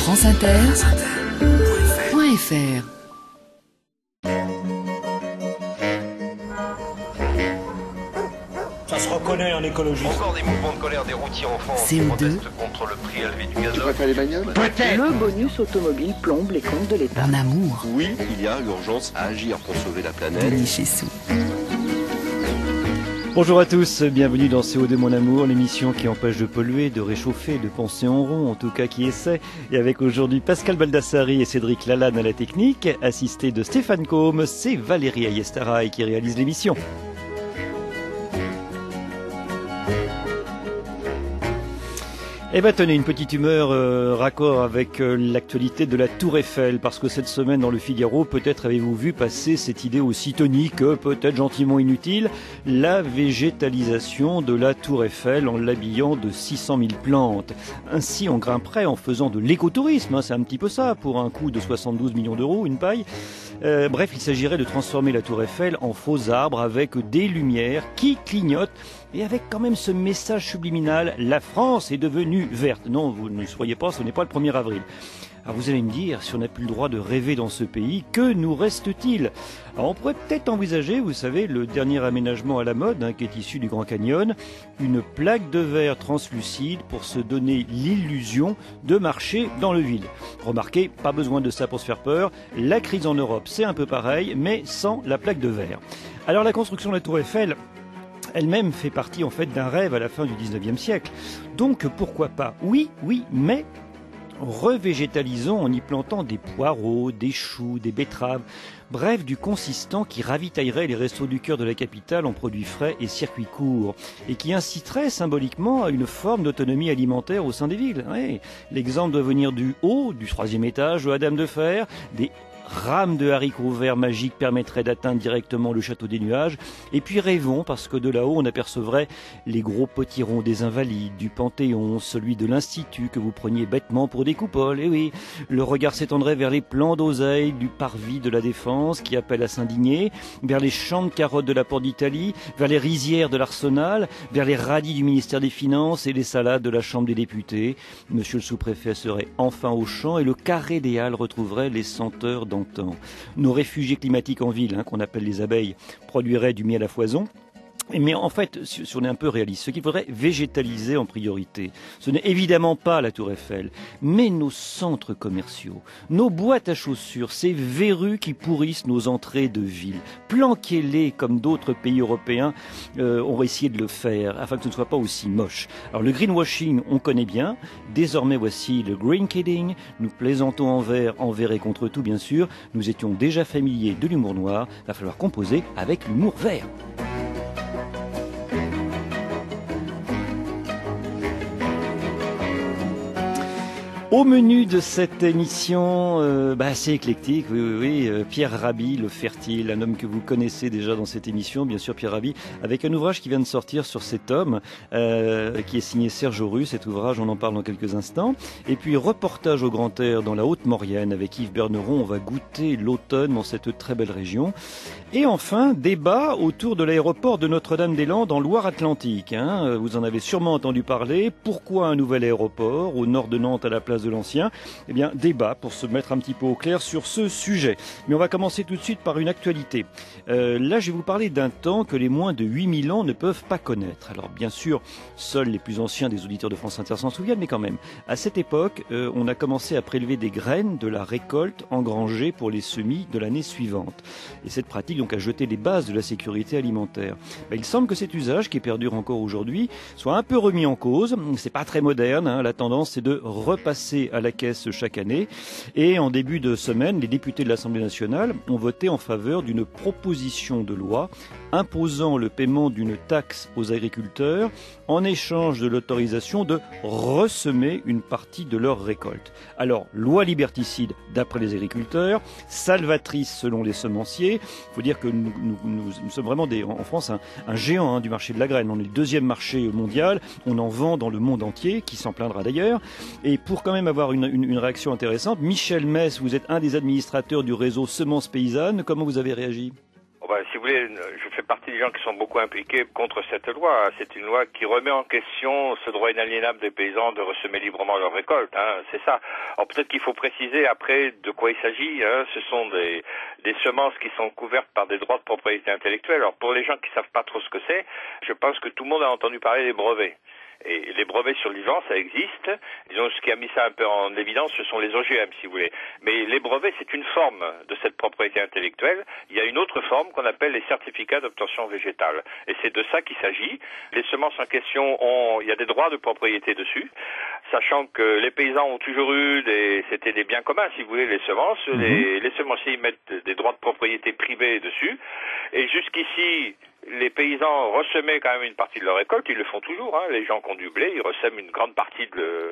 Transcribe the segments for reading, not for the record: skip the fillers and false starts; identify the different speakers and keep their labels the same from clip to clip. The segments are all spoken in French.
Speaker 1: franceinter.fr.
Speaker 2: Ça se reconnaît en écologie.
Speaker 3: Encore des mouvements de colère des routiers en France
Speaker 1: CO2.
Speaker 3: qui protestent contre le prix élevé du gazole.
Speaker 4: Tu préfères les bagnoles ?
Speaker 5: Le bonus automobile plombe les comptes de l'État.
Speaker 1: En amour,
Speaker 4: Oui, il y a urgence à agir pour sauver la planète.
Speaker 1: Denis Chessou.
Speaker 6: Bonjour à tous, bienvenue dans CO2 mon amour, l'émission qui empêche de polluer, de réchauffer, de penser en rond, en tout cas qui essaie. Et avec aujourd'hui Pascal Baldassari et Cédric Lalanne à la technique, assisté de Stéphane Côme, c'est Valérie Ayestaraï qui réalise l'émission. Eh ben tenez, une petite humeur raccord avec l'actualité de la Tour Eiffel, parce que cette semaine dans le Figaro, peut-être avez-vous vu passer cette idée aussi tonique, peut-être gentiment inutile, la végétalisation de la Tour Eiffel en l'habillant de 600 000 plantes. Ainsi, on grimperait en faisant de l'écotourisme, c'est un petit peu ça, pour un coût de 72 millions d'euros, une paille. Bref, il s'agirait de transformer la Tour Eiffel en faux arbre avec des lumières qui clignotent et avec quand même ce message subliminal, la France est devenue verte. Non, vous ne soyez pas, ce n'est pas le 1er avril. Alors vous allez me dire, si on n'a plus le droit de rêver dans ce pays, que nous reste-t-il ? Alors on pourrait peut-être envisager, vous savez, le dernier aménagement à la mode, qui est issu du Grand Canyon, une plaque de verre translucide pour se donner l'illusion de marcher dans le vide. Remarquez, pas besoin de ça pour se faire peur, la crise en Europe c'est un peu pareil, mais sans la plaque de verre. Alors la construction de la Tour Eiffel, elle-même fait partie en fait d'un rêve à la fin du 19e siècle. Donc pourquoi pas ? Oui, mais revégétalisons en y plantant des poireaux, des choux, des betteraves, bref du consistant qui ravitaillerait les restos du cœur de la capitale en produits frais et circuits courts, et qui inciterait symboliquement à une forme d'autonomie alimentaire au sein des villes. Oui, l'exemple doit venir du haut, du 3e étage de la Dame de Fer, des rames de haricots verts magiques permettraient d'atteindre directement le château des nuages. Et puis rêvons, parce que de là-haut on apercevrait les gros potirons des Invalides, du Panthéon, celui de l'Institut que vous preniez bêtement pour des coupoles. Et oui, le regard s'étendrait vers les plants d'oseille du parvis de la Défense qui appelle à s'indigner, vers les champs de carottes de la Porte d'Italie, vers les rizières de l'Arsenal, vers les radis du ministère des Finances et les salades de la Chambre des députés. Monsieur le sous-préfet serait enfin au champ et le carré des Halles retrouverait les senteurs d'antan. Nos réfugiés climatiques en ville, qu'on appelle les abeilles, produiraient du miel à foison. Mais en fait, si on est un peu réaliste, ce qu'il faudrait végétaliser en priorité, ce n'est évidemment pas la Tour Eiffel, mais nos centres commerciaux, nos boîtes à chaussures, ces verrues qui pourrissent nos entrées de ville. Planquez-les comme d'autres pays européens ont essayé de le faire, afin que ce ne soit pas aussi moche. Alors le greenwashing, on connaît bien. Désormais, voici le green kidding. Nous plaisantons envers et contre tout, bien sûr. Nous étions déjà familiers de l'humour noir. Il va falloir composer avec l'humour vert. Au menu de cette émission, assez éclectique, oui, Pierre Rabhi, le fertile, un homme que vous connaissez déjà dans cette émission, bien sûr Pierre Rabhi, avec un ouvrage qui vient de sortir sur cet homme, qui est signé Serge Auru, cet ouvrage, on en parle dans quelques instants. Et puis reportage au grand air dans la Haute-Maurienne avec Yves Berneron, on va goûter l'automne dans cette très belle région. Et enfin, débat autour de l'aéroport de Notre-Dame-des-Landes en Loire-Atlantique. Vous en avez sûrement entendu parler. Pourquoi un nouvel aéroport au nord de Nantes à la place de l'ancien ? Eh bien, débat pour se mettre un petit peu au clair sur ce sujet. Mais on va commencer tout de suite par une actualité. Là, je vais vous parler d'un temps que les moins de 8000 ans ne peuvent pas connaître. Alors, bien sûr, seuls les plus anciens des auditeurs de France Inter s'en souviennent, mais quand même. À cette époque, on a commencé à prélever des graines de la récolte engrangée pour les semis de l'année suivante. Et cette pratique, donc, a jeté les bases de la sécurité alimentaire. Il semble que cet usage, qui perdure encore aujourd'hui, soit un peu remis en cause. C'est pas très moderne. La tendance, c'est de repasser à la caisse chaque année. Et en début de semaine, les députés de l'Assemblée nationale ont voté en faveur d'une proposition de loi imposant le paiement d'une taxe aux agriculteurs en échange de l'autorisation de ressemer une partie de leur récolte. Alors, loi liberticide d'après les agriculteurs, salvatrice selon les semenciers. Il faut dire que nous sommes vraiment en France un géant du marché de la graine. On est le 2e marché mondial. On en vend dans le monde entier, qui s'en plaindra d'ailleurs. Et pour quand même avoir une réaction intéressante, Michel Mess, vous êtes un des administrateurs du réseau Semences Paysannes. Comment vous avez réagi ?
Speaker 3: Si
Speaker 2: voulez, je fais partie des gens qui sont beaucoup impliqués contre cette loi. C'est une loi qui remet en question ce droit inaliénable des paysans de ressemer librement leurs récoltes, hein, c'est ça. Alors peut-être qu'il faut préciser après de quoi il s'agit, hein. Ce sont des semences qui sont couvertes par des droits de propriété intellectuelle. Alors pour les gens qui savent pas trop ce que c'est, je pense que tout le monde a entendu parler des brevets. Et les brevets sur le vivant, ça existe. Disons, ce qui a mis ça un peu en évidence, ce sont les OGM, si vous voulez. Mais les brevets, c'est une forme de cette propriété intellectuelle. Il y a une autre forme qu'on appelle les certificats d'obtention végétale. Et c'est de ça qu'il s'agit. Les semences en question il y a des droits de propriété dessus, sachant que les paysans ont toujours eu c'était des biens communs, si vous voulez, les semences. Les semenciers mettent des droits de propriété privés dessus. Et jusqu'ici, les paysans ressemaient quand même une partie de leur récolte, ils le font toujours, hein. Les gens qui ont du blé, ils ressèment une bonne partie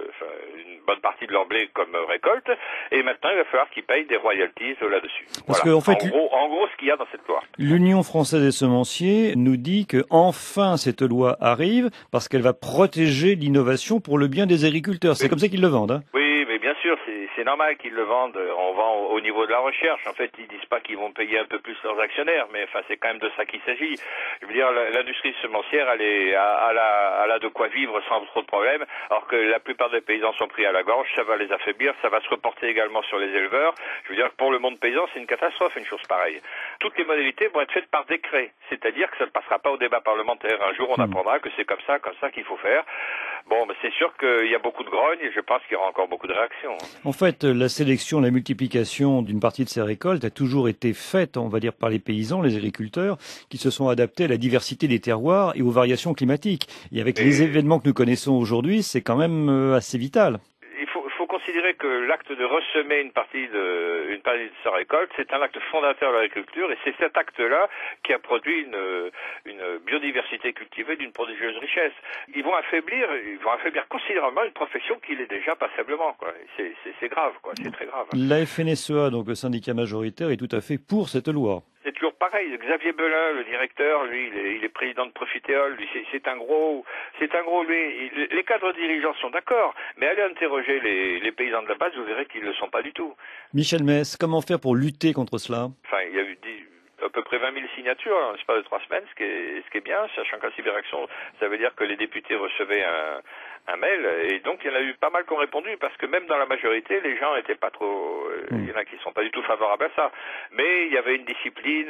Speaker 2: de leur blé comme récolte, et maintenant il va falloir qu'ils payent des royalties là-dessus.
Speaker 6: Parce
Speaker 2: voilà.
Speaker 6: que, en fait,
Speaker 2: en gros, ce qu'il y a dans cette loi.
Speaker 6: L'Union française des semenciers nous dit que enfin cette loi arrive parce qu'elle va protéger l'innovation pour le bien des agriculteurs. C'est comme ça qu'ils le vendent, hein.
Speaker 2: Oui, mais bien sûr, c'est normal qu'ils le vendent. On vend au niveau de la recherche. En fait, ils disent pas qu'ils vont payer un peu plus leurs actionnaires, mais enfin, c'est quand même de ça qu'il s'agit. Je veux dire, l'industrie semencière, elle a de quoi vivre sans trop de problèmes, alors que la plupart des paysans sont pris à la gorge. Ça va les affaiblir, ça va se reporter également sur les éleveurs. Je veux dire, pour le monde paysan, c'est une catastrophe, une chose pareille. Toutes les modalités vont être faites par décret, c'est-à-dire que ça ne passera pas au débat parlementaire. Un jour, on apprendra que c'est comme ça qu'il faut faire. Bon, mais c'est sûr qu'il y a beaucoup de grogne et je pense qu'il y aura encore beaucoup de réactions.
Speaker 6: En fait, la sélection, la multiplication d'une partie de ces récoltes a toujours été faite, on va dire, par les paysans, les agriculteurs, qui se sont adaptés à la diversité des terroirs et aux variations climatiques. Et avec les événements que nous connaissons aujourd'hui, c'est quand même assez vital.
Speaker 2: Il faut considérer que l'acte de ressemer une partie de sa récolte, c'est un acte fondateur de l'agriculture et c'est cet acte-là qui a produit une biodiversité cultivée d'une prodigieuse richesse. Ils vont affaiblir considérablement une profession qui l'est déjà passablement, quoi. C'est grave, quoi. C'est très grave.
Speaker 6: La FNSEA, donc le syndicat majoritaire, est tout à fait pour cette loi.
Speaker 2: C'est toujours pareil. Xavier Belin, le directeur, lui, il est président de Profitéol. Lui, c'est un gros, lui. Les cadres dirigeants sont d'accord, mais allez interroger les paysans de la base, vous verrez qu'ils ne le sont pas du tout.
Speaker 6: Michel Mess, comment faire pour lutter contre cela?
Speaker 2: Enfin, il y a eu à peu près 20 000 signatures en l'espace de 3 semaines, ce qui est bien, sachant qu'à Cyberaction, ça veut dire que les députés recevaient un mail, et donc il y en a eu pas mal qui ont répondu, parce que même dans la majorité, les gens n'étaient pas trop, il y en a qui sont pas du tout favorables à ça. Mais il y avait une discipline,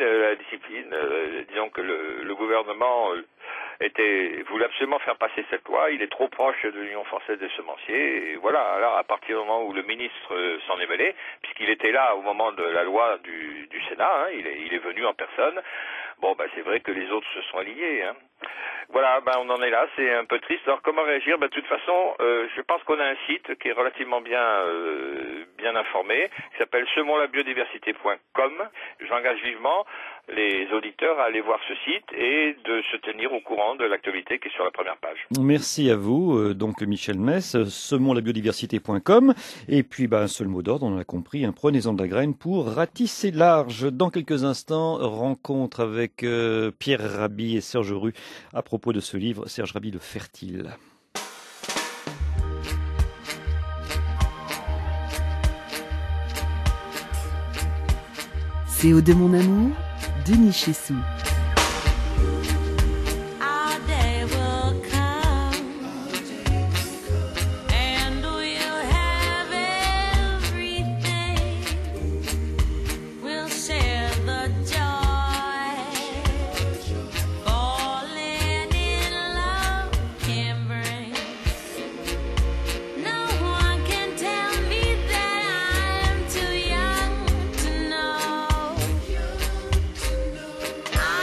Speaker 2: disons que le gouvernement voulait absolument faire passer cette loi. Il est trop proche de l'Union française des semenciers, et voilà. Alors à partir du moment où le ministre s'en est mêlé, puisqu'il était là au moment de la loi du Sénat, hein, il est venu en personne. Bon, c'est vrai que les autres se sont alignés, hein. Voilà, on en est là, c'est un peu triste. Alors comment réagir? De toute façon, je pense qu'on a un site qui est relativement bien informé, qui s'appelle semonslabiodiversité.com. J'engage vivement les auditeurs à aller voir ce site et de se tenir au courant de l'actualité qui est sur la première page.
Speaker 6: Merci à vous, donc Michel Mess, semonslabiodiversité.com. Et puis, un seul mot d'ordre, on l'a compris, hein, prenez-en de la graine pour ratisser large. Dans quelques instants, rencontre avec Pierre Rabhi et Serge Rue à propos de ce livre, Serge Rabhi, Le Fertile.
Speaker 1: C'est Au de mon amour, Denis Chessou.
Speaker 7: I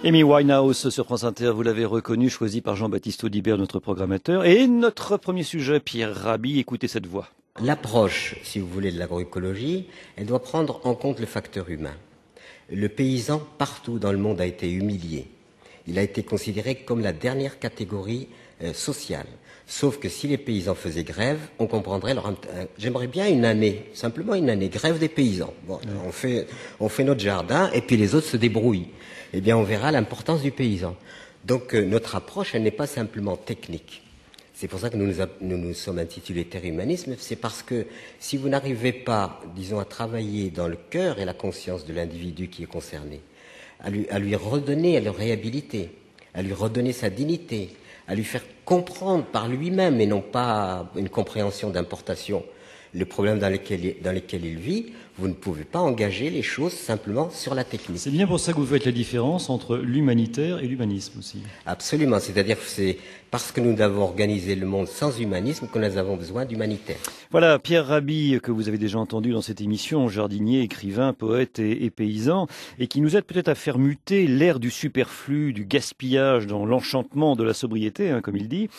Speaker 6: Amy Winehouse sur France Inter, vous l'avez reconnu, choisi par Jean-Baptiste Audibert, notre programmateur. Et notre premier sujet, Pierre Rabhi, écoutez cette voix.
Speaker 7: L'approche, si vous voulez, de l'agroécologie, elle doit prendre en compte le facteur humain. Le paysan, partout dans le monde, a été humilié. Il a été considéré comme la dernière catégorie sociale. Sauf que si les paysans faisaient grève, on comprendrait j'aimerais bien une année, simplement une année, grève des paysans. Bon, on fait notre jardin et puis les autres se débrouillent. Eh bien, on verra l'importance du paysan. Donc, notre approche, elle n'est pas simplement technique. C'est pour ça que nous nous sommes intitulés Terre Humanisme. C'est parce que si vous n'arrivez pas, disons, à travailler dans le cœur et la conscience de l'individu qui est concerné, à lui redonner, à le réhabiliter, à lui redonner sa dignité, à lui faire comprendre par lui-même et non pas une compréhension d'importation le problème dans lequel il vit, vous ne pouvez pas engager les choses simplement sur la technique.
Speaker 6: C'est bien pour ça que vous faites la différence entre l'humanitaire et l'humanisme aussi.
Speaker 7: Absolument, c'est-à-dire que c'est parce que nous avons organisé le monde sans humanisme que nous avons besoin d'humanitaire.
Speaker 6: Voilà, Pierre Rabhi, que vous avez déjà entendu dans cette émission, jardinier, écrivain, poète et paysan, et qui nous aide peut-être à faire muter l'ère du superflu, du gaspillage dans l'enchantement de la sobriété, comme il dit.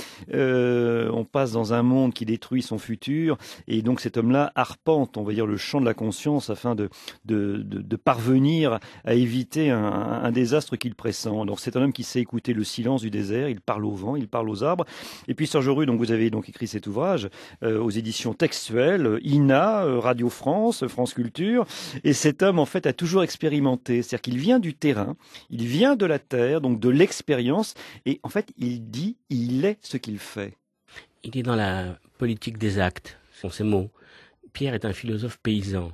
Speaker 6: On passe dans un monde qui détruit son futur, et donc cet homme-là arpente, on va dire, le champ de la conscience afin de parvenir à éviter un désastre qu'il pressent. Donc c'est un homme qui sait écouter le silence du désert, il parle au vent, il parle aux arbres. Et puis Serge Rue, donc vous avez donc écrit cet ouvrage aux éditions textuelles, INA, Radio France, France Culture. Et cet homme en fait a toujours expérimenté, c'est-à-dire qu'il vient du terrain, il vient de la terre, donc de l'expérience. Et en fait il dit, il est ce qu'il fait.
Speaker 8: Il est dans la politique des actes, sont ces mots. Pierre est un philosophe paysan.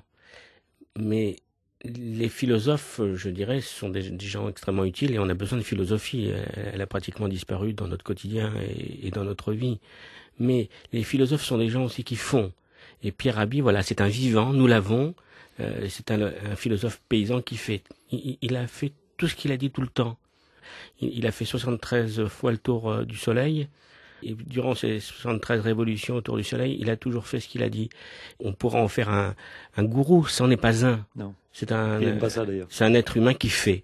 Speaker 8: Mais les philosophes, je dirais, sont des gens extrêmement utiles et on a besoin de philosophie. Elle a pratiquement disparu dans notre quotidien et dans notre vie. Mais les philosophes sont des gens aussi qui font. Et Pierre Rabhi, voilà, c'est un vivant, nous l'avons. C'est un philosophe paysan qui fait. Il a fait tout ce qu'il a dit tout le temps. Il a fait 73 fois le tour du soleil. Et durant ces 73 révolutions autour du soleil, il a toujours fait ce qu'il a dit. On pourra en faire un gourou, c'en est pas un.
Speaker 6: Non.
Speaker 8: C'est un être humain qui fait.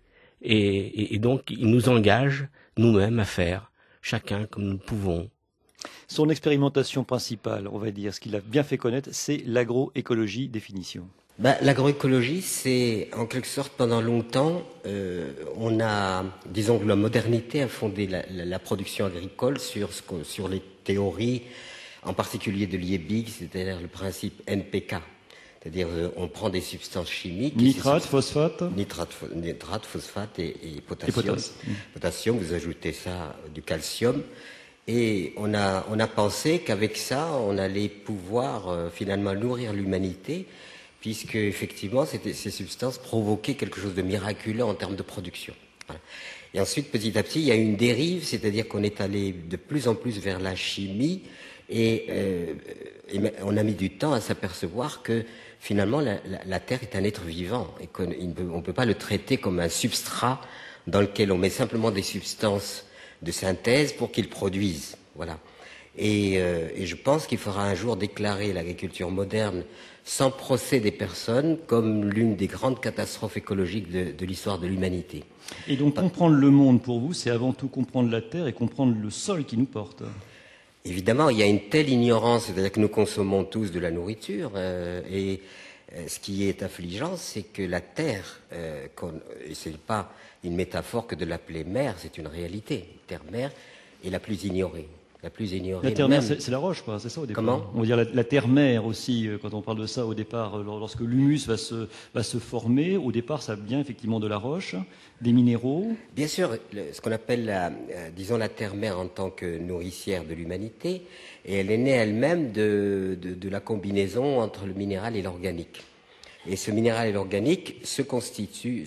Speaker 8: Et donc, il nous engage, nous-mêmes, à faire, chacun comme nous pouvons.
Speaker 6: Son expérimentation principale, on va dire, ce qu'il a bien fait connaître, c'est l'agroécologie, définition.
Speaker 7: L'agroécologie, c'est en quelque sorte pendant longtemps, on a, disons que la modernité a fondé la production agricole sur les théories, en particulier de Liebig, c'est-à-dire le principe NPK. C'est-à-dire on prend des substances chimiques.
Speaker 6: Nitrate, phosphate.
Speaker 7: Nitrate, phosphate et potassium. Potassium, vous ajoutez ça, du calcium. Et on a pensé qu'avec ça, on allait pouvoir finalement nourrir l'humanité, puisque effectivement ces substances provoquaient quelque chose de miraculeux en termes de production. Voilà. Et ensuite, petit à petit, il y a eu une dérive, c'est-à-dire qu'on est allé de plus en plus vers la chimie, et on a mis du temps à s'apercevoir que finalement la Terre est un être vivant, et qu'on ne peut pas le traiter comme un substrat dans lequel on met simplement des substances de synthèse pour qu'il produise. Voilà. Et je pense qu'il faudra un jour déclarer l'agriculture moderne sans procès des personnes comme l'une des grandes catastrophes écologiques de l'histoire de l'humanité.
Speaker 6: Et donc comprendre le monde pour vous, c'est avant tout comprendre la terre et comprendre le sol qui nous porte.
Speaker 7: Évidemment, il y a une telle ignorance, c'est-à-dire que nous consommons tous de la nourriture, et ce qui est affligeant, c'est que la terre, et ce n'est pas une métaphore que de l'appeler mère, c'est une réalité. Terre-mère est la plus ignorée. La
Speaker 6: terre-mère, c'est la roche, quoi, c'est ça au départ.
Speaker 7: Comment ?
Speaker 6: On va dire la terre-mère aussi, quand on parle de ça au départ, lorsque l'humus va se former, au départ ça vient effectivement de la roche, des minéraux.
Speaker 7: Bien sûr, ce qu'on appelle la terre-mère en tant que nourricière de l'humanité, et elle est née elle-même de la combinaison entre le minéral et l'organique. Et ce minéral et l'organique se constituent,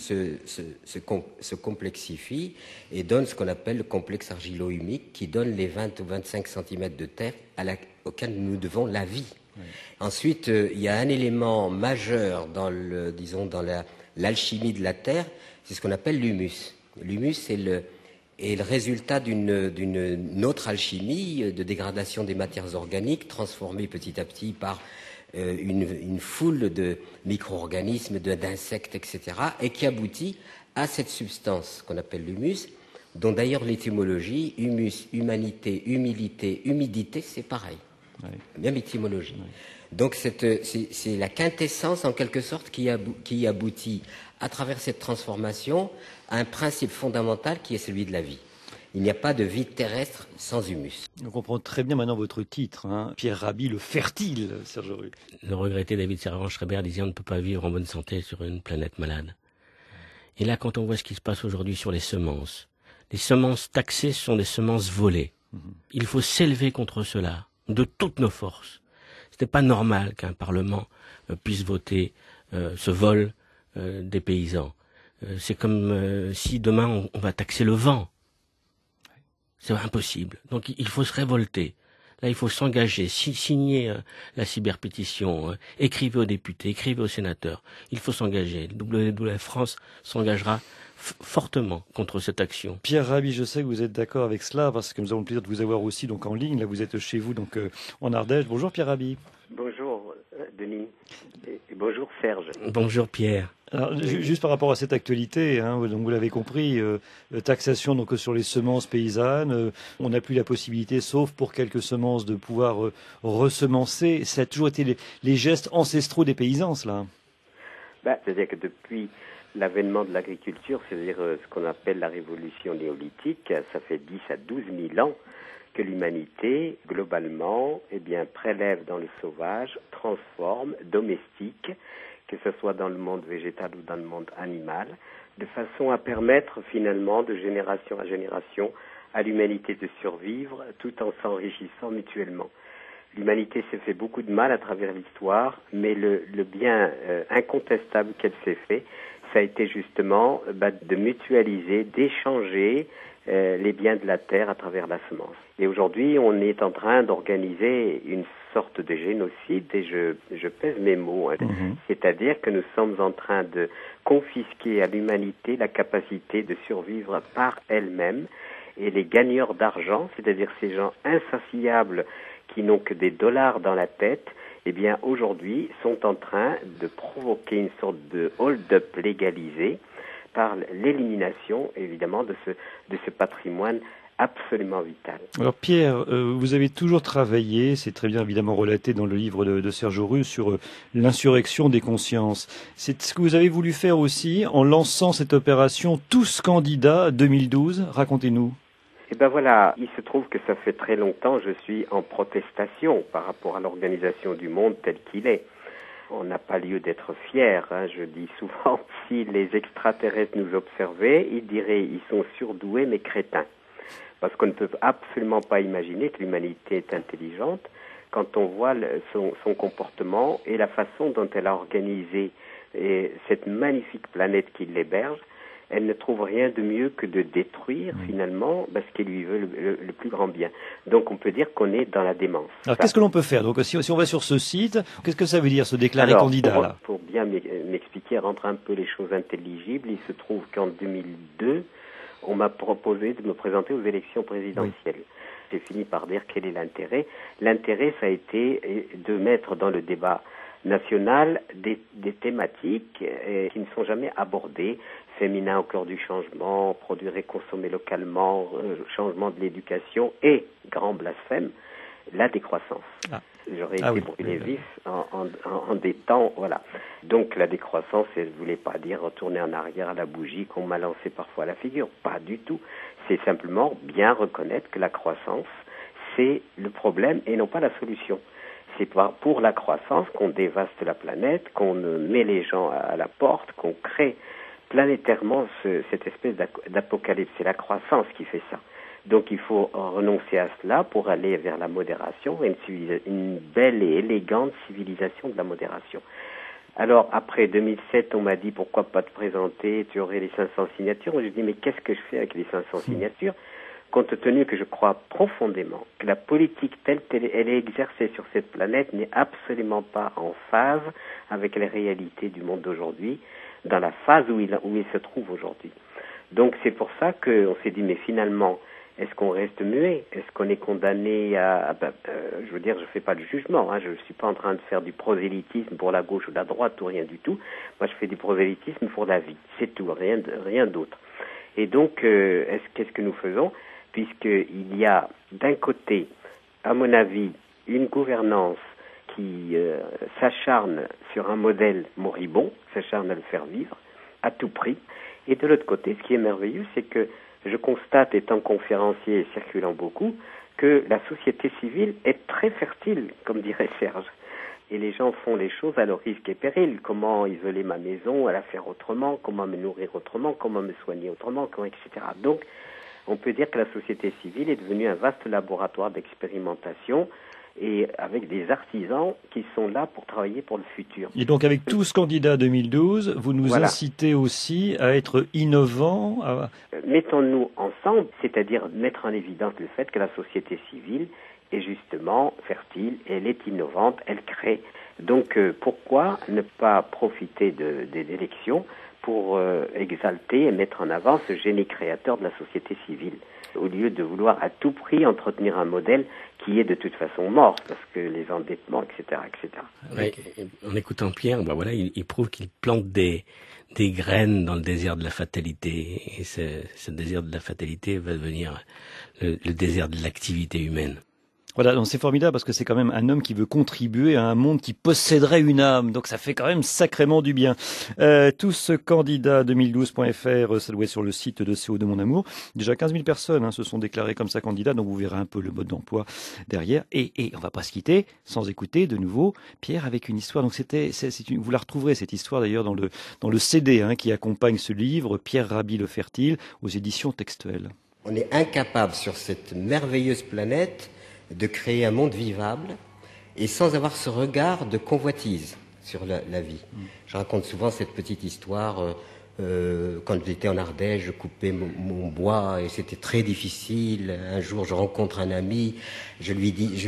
Speaker 7: se complexifient et donnent ce qu'on appelle le complexe argilo-humique qui donne les 20 ou 25 cm de terre auquel nous devons la vie. Oui. Ensuite, il y a un élément majeur dans l'alchimie de la terre, c'est ce qu'on appelle l'humus. L'humus est le résultat d'une autre alchimie de dégradation des matières organiques transformées petit à petit par une foule de micro-organismes, d'insectes, etc., et qui aboutit a cette substance qu'on appelle l'humus, dont d'ailleurs l'étymologie, humus, humanité, humilité, humidité, c'est pareil. Oui. Même étymologie. Oui. Donc c'est la quintessence en quelque sorte qui aboutit à travers cette transformation à un principe fondamental qui est celui de la vie. Il n'y a pas de vie terrestre sans humus.
Speaker 6: On comprend très bien maintenant votre titre, hein. Pierre Rabhi, le fertile, Serge Ruz.
Speaker 8: Le regretté David Servan-Schreiber disait on ne peut pas vivre en bonne santé sur une planète malade. Et là, quand on voit ce qui se passe aujourd'hui sur les semences taxées sont des semences volées. Il faut s'élever contre cela, de toutes nos forces. Ce n'est pas normal qu'un Parlement puisse voter ce vol des paysans. C'est comme si demain on va taxer le vent. C'est impossible. Donc il faut se révolter. Là, il faut s'engager, signer la cyberpétition, écrivez aux députés, écrivez aux sénateurs. Il faut s'engager. WWF France s'engagera fortement contre cette action.
Speaker 6: Pierre Rabhi, je sais que vous êtes d'accord avec cela parce que nous avons le plaisir de vous avoir aussi donc en ligne. Là, vous êtes chez vous donc en Ardèche. Bonjour Pierre Rabhi.
Speaker 9: Bonjour Denis. Et bonjour Serge.
Speaker 8: Bonjour Pierre.
Speaker 6: Alors, juste par rapport à cette actualité, hein, donc vous l'avez compris, taxation donc sur les semences paysannes, on n'a plus la possibilité, sauf pour quelques semences, de pouvoir ressemencer. Ça a toujours été les gestes ancestraux des paysans, cela.
Speaker 9: C'est-à-dire que depuis l'avènement de l'agriculture, c'est-à-dire ce qu'on appelle la révolution néolithique, ça fait 10 à 12 000 ans que l'humanité, globalement, prélève dans le sauvage, transforme, domestique, que ce soit dans le monde végétal ou dans le monde animal, de façon à permettre finalement de génération à génération à l'humanité de survivre tout en s'enrichissant mutuellement. L'humanité s'est fait beaucoup de mal à travers l'histoire, mais le bien incontestable qu'elle s'est fait, ça a été justement de mutualiser, d'échanger les biens de la terre à travers la semence. Et aujourd'hui, on est en train d'organiser une sorte de génocide, et je pèse mes mots, c'est-à-dire que nous sommes en train de confisquer à l'humanité la capacité de survivre par elle-même, et les gagneurs d'argent, c'est-à-dire ces gens insatiables qui n'ont que des dollars dans la tête, aujourd'hui sont en train de provoquer une sorte de hold-up légalisé par l'élimination, évidemment, de ce patrimoine absolument vital.
Speaker 6: Alors Pierre, vous avez toujours travaillé, c'est très bien évidemment relaté dans le livre de Serge Ruz, sur l'insurrection des consciences. C'est ce que vous avez voulu faire aussi en lançant cette opération Tous candidats 2012. Racontez-nous.
Speaker 9: Voilà, il se trouve que ça fait très longtemps je suis en protestation par rapport à l'organisation du monde tel qu'il est. On n'a pas lieu d'être fier, je dis souvent, si les extraterrestres nous observaient, ils diraient ils sont surdoués mais crétins. Parce qu'on ne peut absolument pas imaginer que l'humanité est intelligente quand on voit son comportement et la façon dont elle a organisé cette magnifique planète qui l'héberge. Elle ne trouve rien de mieux que de détruire finalement parce qu'elle lui veut le plus grand bien. Donc on peut dire qu'on est dans la démence.
Speaker 6: Alors qu'est-ce que l'on peut faire? Donc si on va sur ce site, qu'est-ce que ça veut dire se déclarer candidat là?
Speaker 9: Pour bien m'expliquer, rendre un peu les choses intelligibles, il se trouve qu'en 2002, on m'a proposé de me présenter aux élections présidentielles. Oui. J'ai fini par dire quel est l'intérêt. L'intérêt, ça a été de mettre dans le débat national des thématiques qui ne sont jamais abordées. Féminin au cœur du changement, produire et consommer localement, changement de l'éducation et, grand blasphème, la décroissance. J'aurais été brûlé vif en des temps, voilà. Donc la décroissance, elle ne voulait pas dire retourner en arrière à la bougie qu'on m'a lancé parfois à la figure. Pas du tout. C'est simplement bien reconnaître que la croissance, c'est le problème et non pas la solution. C'est pour la croissance qu'on dévaste la planète, qu'on met les gens à la porte, qu'on crée planétairement cette espèce d'apocalypse. C'est la croissance qui fait ça. Donc il faut renoncer à cela pour aller vers la modération, une belle et élégante civilisation de la modération. Alors après 2007, on m'a dit pourquoi pas te présenter, tu aurais les 500 signatures. Moi, je dis mais qu'est-ce que je fais avec les 500 signatures, compte tenu que je crois profondément que la politique telle qu'elle est exercée sur cette planète n'est absolument pas en phase avec les réalités du monde d'aujourd'hui, dans la phase où il se trouve aujourd'hui. Donc c'est pour ça qu'on s'est dit mais finalement Est-ce qu'on reste muet? Est-ce qu'on est condamné à... je veux dire, je fais pas le jugement, hein, je suis pas en train de faire du prosélytisme pour la gauche ou la droite ou rien du tout. Moi, je fais du prosélytisme pour la vie, c'est tout, rien d'autre. Et donc, qu'est-ce que nous faisons? Puisqu'il y a d'un côté, à mon avis, une gouvernance qui s'acharne sur un modèle moribond, s'acharne à le faire vivre à tout prix. Et de l'autre côté, ce qui est merveilleux, c'est que je constate, étant conférencier et circulant beaucoup, que la société civile est très fertile, comme dirait Serge. Et les gens font les choses à leur risque et péril. Comment isoler ma maison, à la faire autrement, comment me nourrir autrement, comment me soigner autrement, etc. Donc, on peut dire que la société civile est devenue un vaste laboratoire d'expérimentation et avec des artisans qui sont là pour travailler pour le futur.
Speaker 6: Et donc avec tous candidats 2012, vous nous incitez aussi à être innovants.
Speaker 9: Mettons-nous ensemble, c'est-à-dire mettre en évidence le fait que la société civile est justement fertile, elle est innovante, elle crée. Donc pourquoi ne pas profiter des élections pour exalter et mettre en avant ce génie créateur de la société civile, au lieu de vouloir à tout prix entretenir un modèle qui est de toute façon mort, parce que les endettements, etc., etc.
Speaker 8: Ouais, en écoutant Pierre, voilà, il prouve qu'il plante des graines dans le désert de la fatalité, et ce désir de la fatalité va devenir le désert de l'activité humaine.
Speaker 6: Voilà, donc c'est formidable parce que c'est quand même un homme qui veut contribuer à un monde qui posséderait une âme. Donc ça fait quand même sacrément du bien. Tous candidats 2012.fr, ça doit être sur le site de CO2 Mon Amour. Déjà 15 000 personnes se sont déclarées comme ça candidats, donc vous verrez un peu le mode d'emploi derrière. Et on va pas se quitter sans écouter de nouveau Pierre avec une histoire. Donc vous la retrouverez cette histoire d'ailleurs dans le CD qui accompagne ce livre, Pierre Rabhi le Fertile, aux éditions Textuelles.
Speaker 7: On est incapable sur cette merveilleuse planète de créer un monde vivable et sans avoir ce regard de convoitise sur la vie. Je raconte souvent cette petite histoire. Quand j'étais en Ardèche, je coupais mon bois et c'était très difficile. Un jour, je rencontre un ami, il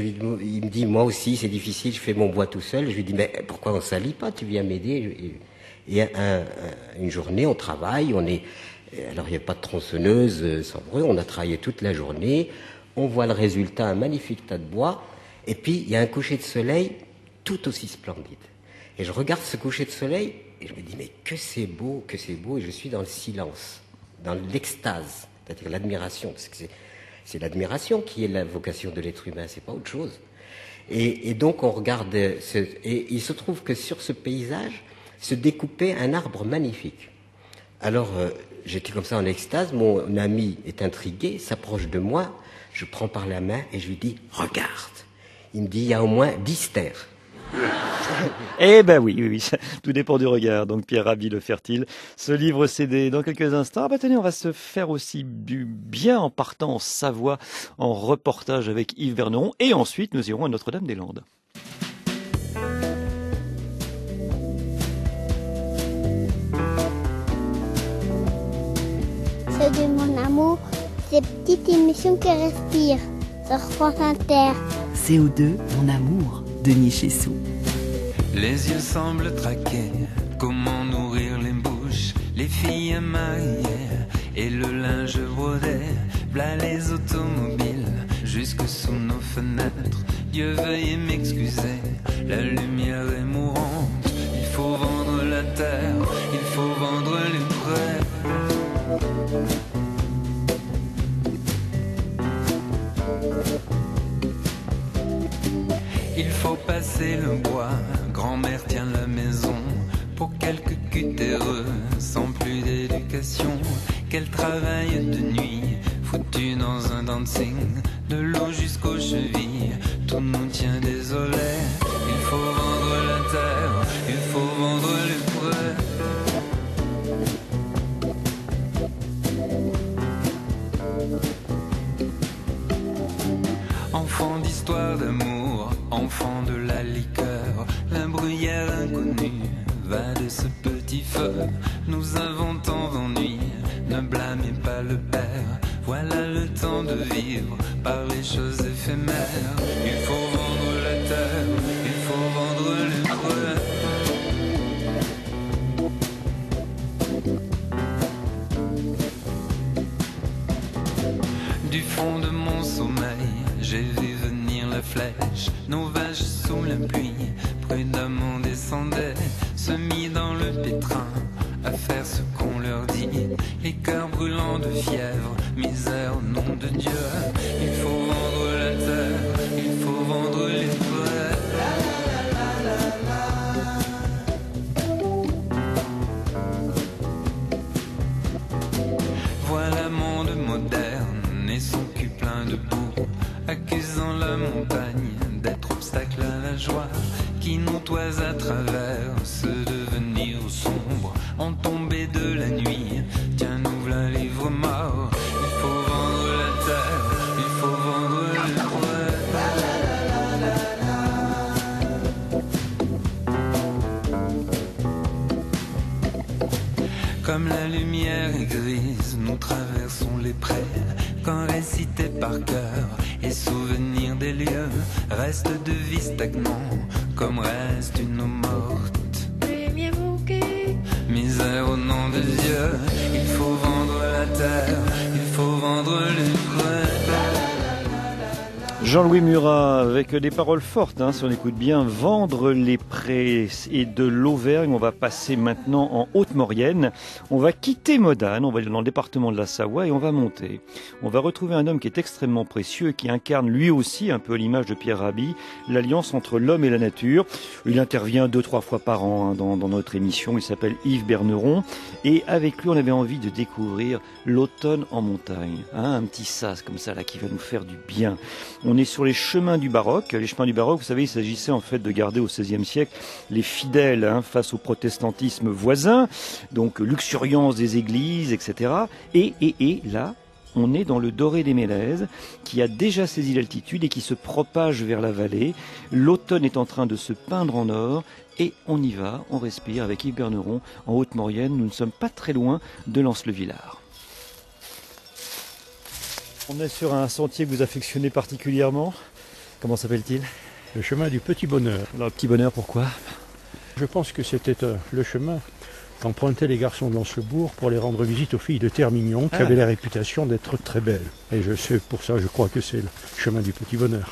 Speaker 7: me dit, moi aussi, c'est difficile, je fais mon bois tout seul. Je lui dis, mais pourquoi on s'allie pas? Tu viens m'aider. Et une journée, on travaille, alors il n'y a pas de tronçonneuse sans bruit, on a travaillé toute la journée. On voit le résultat, un magnifique tas de bois, et puis il y a un coucher de soleil tout aussi splendide. Et je regarde ce coucher de soleil, et je me dis, mais que c'est beau, et je suis dans le silence, dans l'extase, c'est-à-dire l'admiration, parce que c'est l'admiration qui est la vocation de l'être humain, c'est pas autre chose. Et donc on regarde, et il se trouve que sur ce paysage se découpait un arbre magnifique. Alors j'étais comme ça en extase, mon ami est intrigué, s'approche de moi, je prends par la main et je lui dis « Regarde !» Il me dit « Il y a au moins 10 terres. »
Speaker 6: Eh ben oui, tout dépend du regard. Donc Pierre Rabhi le Fertile, ce livre CD dans quelques instants. Tenez, on va se faire aussi du bien en partant en Savoie, en reportage avec Yves Verneron. Et ensuite, nous irons à Notre-Dame-des-Landes.
Speaker 10: C'est de mon amour. Ces petites émissions qui respirent sur France Inter.
Speaker 1: CO2, mon amour, Denis Chessou.
Speaker 11: Les yeux semblent traquer, comment nourrir les bouches, les filles mariées et le linge brodé, v'là les automobiles, jusque sous nos fenêtres. Dieu veuille m'excuser, la lumière est mourante, il faut vendre la terre, il faut vendre les prêts. Il faut passer le bois, grand-mère tient la maison, pour quelques cutéreux, sans plus d'éducation, qu'elle travaille de nuit, foutue dans un dancing, de l'eau jusqu'aux chevilles, tout nous tient désolé. Il faut vendre la terre, il faut vendre les prêts. Enfant d'histoire d'amour, enfant de la liqueur, la bruyère inconnue va de ce petit feu. Nous avons tant d'ennuis, ne blâmez pas le père. Voilà le temps de vivre par les choses éphémères. Il faut vendre la terre, il faut vendre les prêts. Du fond de mon sommeil, j'ai vu venir la flèche. Nos vaches sous la pluie, prudemment descendaient, se mit dans le pétrin, à faire ce qu'on leur dit. Les cœurs brûlants de fièvre, misère au nom de Dieu. Il faut vendre la terre, il faut vendre les poètes. Voilà monde moderne et son cul plein de boue, accusant la montagne d'être obstacle à la joie, qui nous toise à travers ce devenir sombre, en tombée de la nuit. Tiens, nous v'là livre mort. Il faut vendre la terre, il faut vendre le poète. Comme la lumière est grise, nous traversons les prés, quand récité par cœur et souvenir des lieux, reste de vie stagnant, comme reste une eau morte. Misère au nom de Dieu, il faut vendre la terre, il faut vendre les poètes.
Speaker 6: Jean-Louis Murat avec des paroles fortes, si on écoute bien, vendre les prés. Et de l'Auvergne, on va passer maintenant en Haute-Maurienne. On va quitter Modane, on va aller dans le département de la Savoie et on va monter. On va retrouver un homme qui est extrêmement précieux et qui incarne lui aussi, un peu à l'image de Pierre Rabhi, l'alliance entre l'homme et la nature. Il intervient 2-3 fois par an dans notre émission. Il s'appelle Yves Berneron. Et avec lui, on avait envie de découvrir l'automne en montagne. Un petit sas comme ça là qui va nous faire du bien. On est sur les chemins du baroque. Les chemins du baroque, vous savez, il s'agissait en fait de garder au XVIe siècle les fidèles face au protestantisme voisin, donc luxuriance des églises, etc. Et là, on est dans le Doré des Mélèzes, qui a déjà saisi l'altitude et qui se propage vers la vallée. L'automne est en train de se peindre en or. Et on y va, on respire avec Yves Berneron en Haute-Maurienne. Nous ne sommes pas très loin de Lens-le-Villard. On est sur un sentier que vous affectionnez particulièrement. Comment s'appelle-t-il ?
Speaker 12: Le chemin du Petit Bonheur.
Speaker 6: Alors, Petit Bonheur, pourquoi ?
Speaker 12: Je pense que c'était le chemin qu'empruntaient les garçons de Lens-le-Bourg pour aller rendre visite aux filles de Termignon, qui avaient la réputation d'être très belles. Et pour ça, je crois que c'est le chemin du Petit Bonheur.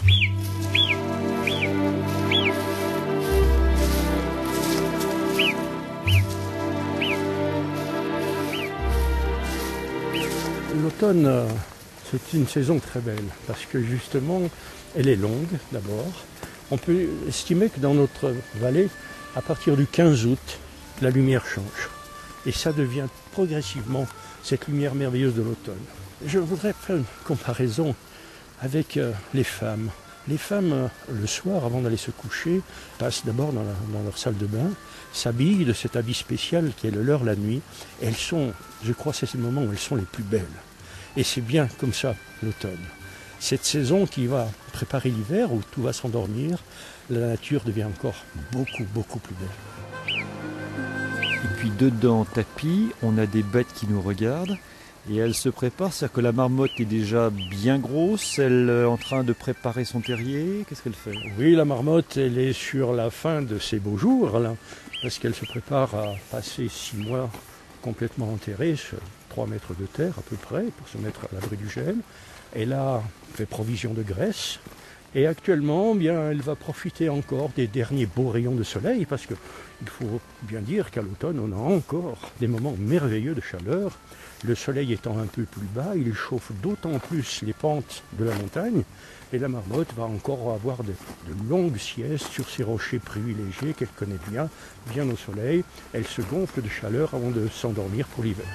Speaker 12: L'automne, c'est une saison très belle, parce que justement, elle est longue d'abord. On peut estimer que dans notre vallée, à partir du 15 août, la lumière change. Et ça devient progressivement cette lumière merveilleuse de l'automne. Je voudrais faire une comparaison avec les femmes. Les femmes, le soir, avant d'aller se coucher, passent d'abord dans leur salle de bain, s'habillent de cet habit spécial qui est le leur la nuit. Et elles sont, je crois, c'est le moment où elles sont les plus belles. Et c'est bien comme ça, l'automne. Cette saison qui va préparer l'hiver, où tout va s'endormir, la nature devient encore beaucoup, beaucoup plus belle.
Speaker 6: Et puis dedans, tapis, on a des bêtes qui nous regardent. Et elle se prépare, c'est-à-dire que la marmotte est déjà bien grosse, elle est en train de préparer son terrier, qu'est-ce qu'elle fait ?
Speaker 12: Oui, la marmotte, elle est sur la fin de ses beaux jours, là, parce qu'elle se prépare à passer 6 mois complètement enterrée sur 3 mètres de terre à peu près, pour se mettre à l'abri du gel. Elle a fait provision de graisse, et actuellement, bien, elle va profiter encore des derniers beaux rayons de soleil, parce qu'il faut bien dire qu'à l'automne, on a encore des moments merveilleux de chaleur. Le soleil étant un peu plus bas, il chauffe d'autant plus les pentes de la montagne, et la marmotte va encore avoir de longues siestes sur ces rochers privilégiés qu'elle connaît bien au soleil. Elle se gonfle de chaleur avant de s'endormir pour l'hiver.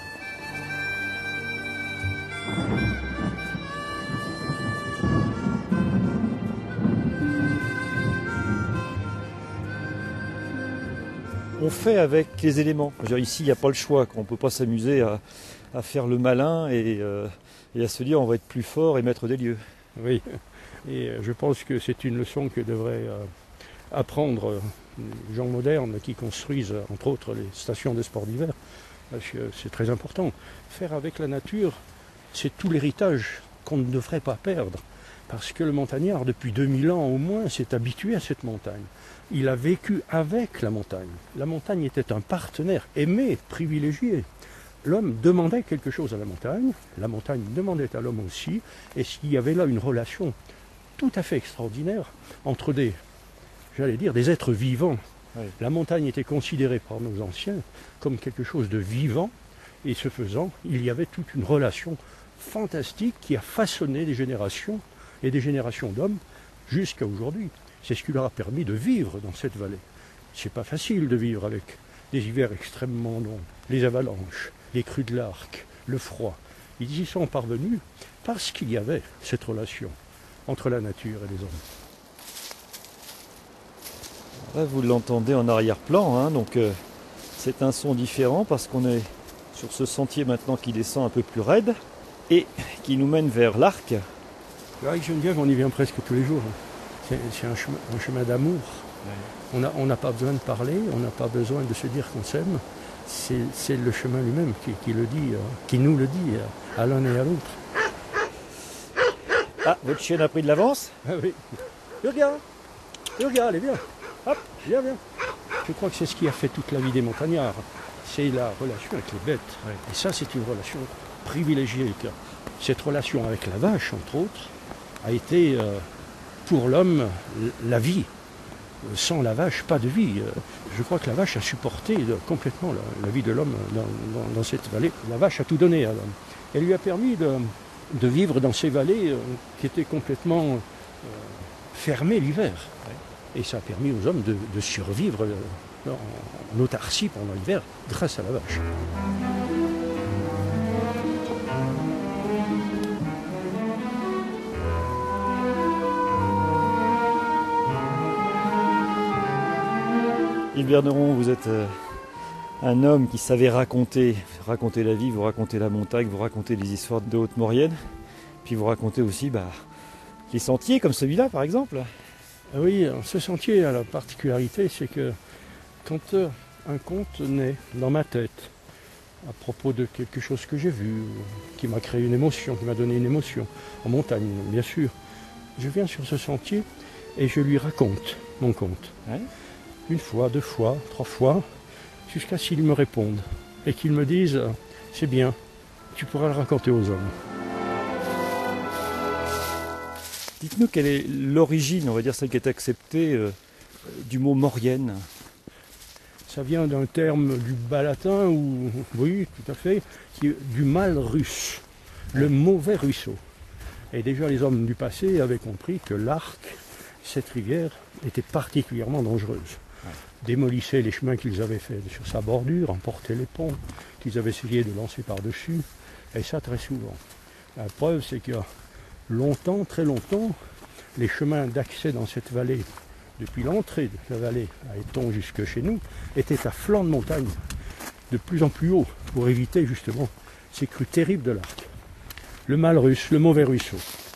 Speaker 6: On fait avec les éléments. Ici, il n'y a pas le choix. On ne peut pas s'amuser à faire le malin et à se dire on va être plus fort et maître des lieux.
Speaker 12: Oui, et je pense que c'est une leçon que devraient apprendre les gens modernes qui construisent, entre autres, les stations de sport d'hiver, parce que c'est très important. Faire avec la nature, c'est tout l'héritage qu'on ne devrait pas perdre, parce que le montagnard, depuis 2000 ans au moins, s'est habitué à cette montagne. Il a vécu avec la montagne. La montagne était un partenaire aimé, privilégié. l'homme demandait quelque chose à la montagne demandait à l'homme aussi, et il y avait là une relation tout à fait extraordinaire entre des êtres vivants. Oui. La montagne était considérée par nos anciens comme quelque chose de vivant, et ce faisant, il y avait toute une relation fantastique qui a façonné des générations et des générations d'hommes jusqu'à aujourd'hui. C'est ce qui leur a permis de vivre dans cette vallée. C'est pas facile de vivre avec des hivers extrêmement longs, les avalanches, les crues de l'Arc, le froid. Ils y sont parvenus parce qu'il y avait cette relation entre la nature et les hommes.
Speaker 6: Là, vous l'entendez en arrière-plan, hein, donc c'est un son différent parce qu'on est sur ce sentier maintenant qui descend un peu plus raide et qui nous mène vers l'Arc.
Speaker 12: Avec Geneviève, on y vient presque tous les jours. C'est un chemin d'amour. Ouais. On n'a pas besoin de parler, on n'a pas besoin de se dire qu'on s'aime. C'est le chemin lui-même qui le dit, qui nous le dit à l'un et à l'autre.
Speaker 6: Ah, votre chienne a pris de l'avance?
Speaker 12: Ah oui. Regarde, allez, viens. Hop, viens. Je crois que c'est ce qui a fait toute la vie des montagnards. C'est la relation avec les bêtes. Ouais. Et ça, c'est une relation privilégiée. Cette relation avec la vache, entre autres, a été pour l'homme la vie. Sans la vache, pas de vie. Je crois que la vache a supporté complètement la vie de l'homme dans cette vallée. La vache a tout donné à l'homme. Elle lui a permis de vivre dans ces vallées qui étaient complètement fermées l'hiver. Ouais. Et ça a permis aux hommes de survivre en autarcie pendant l'hiver grâce à la vache.
Speaker 6: Yves Berneron, vous êtes un homme qui savait raconter la vie, vous racontez la montagne, vous racontez les histoires de Haute-Maurienne, puis vous racontez aussi les sentiers comme celui-là par exemple.
Speaker 12: Oui, ce sentier a la particularité, c'est que quand un conte naît dans ma tête à propos de quelque chose que j'ai vu, qui m'a créé une émotion, qui m'a donné une émotion, en montagne bien sûr, je viens sur ce sentier et je lui raconte mon conte. Ouais. Une fois, 2 fois, 3 fois, jusqu'à ce qu'ils me répondent et qu'ils me disent « c'est bien, tu pourras le raconter aux hommes ».
Speaker 6: Dites-nous quelle est l'origine, on va dire celle qui est acceptée, du mot Maurienne.
Speaker 12: Ça vient d'un terme du bas latin, oui, tout à fait, du mal russe, le mauvais ruisseau. Et déjà les hommes du passé avaient compris que l'Arc, cette rivière, était particulièrement dangereuse. Démolissaient les chemins qu'ils avaient faits sur sa bordure, emportaient les ponts qu'ils avaient essayé de lancer par-dessus, et ça très souvent. La preuve, c'est que longtemps, très longtemps, les chemins d'accès dans cette vallée, depuis l'entrée de la vallée à Éton jusque chez nous, étaient à flanc de montagne, de plus en plus haut, pour éviter justement ces crues terribles de l'Arc. Le mal russe, le mauvais ruisseau.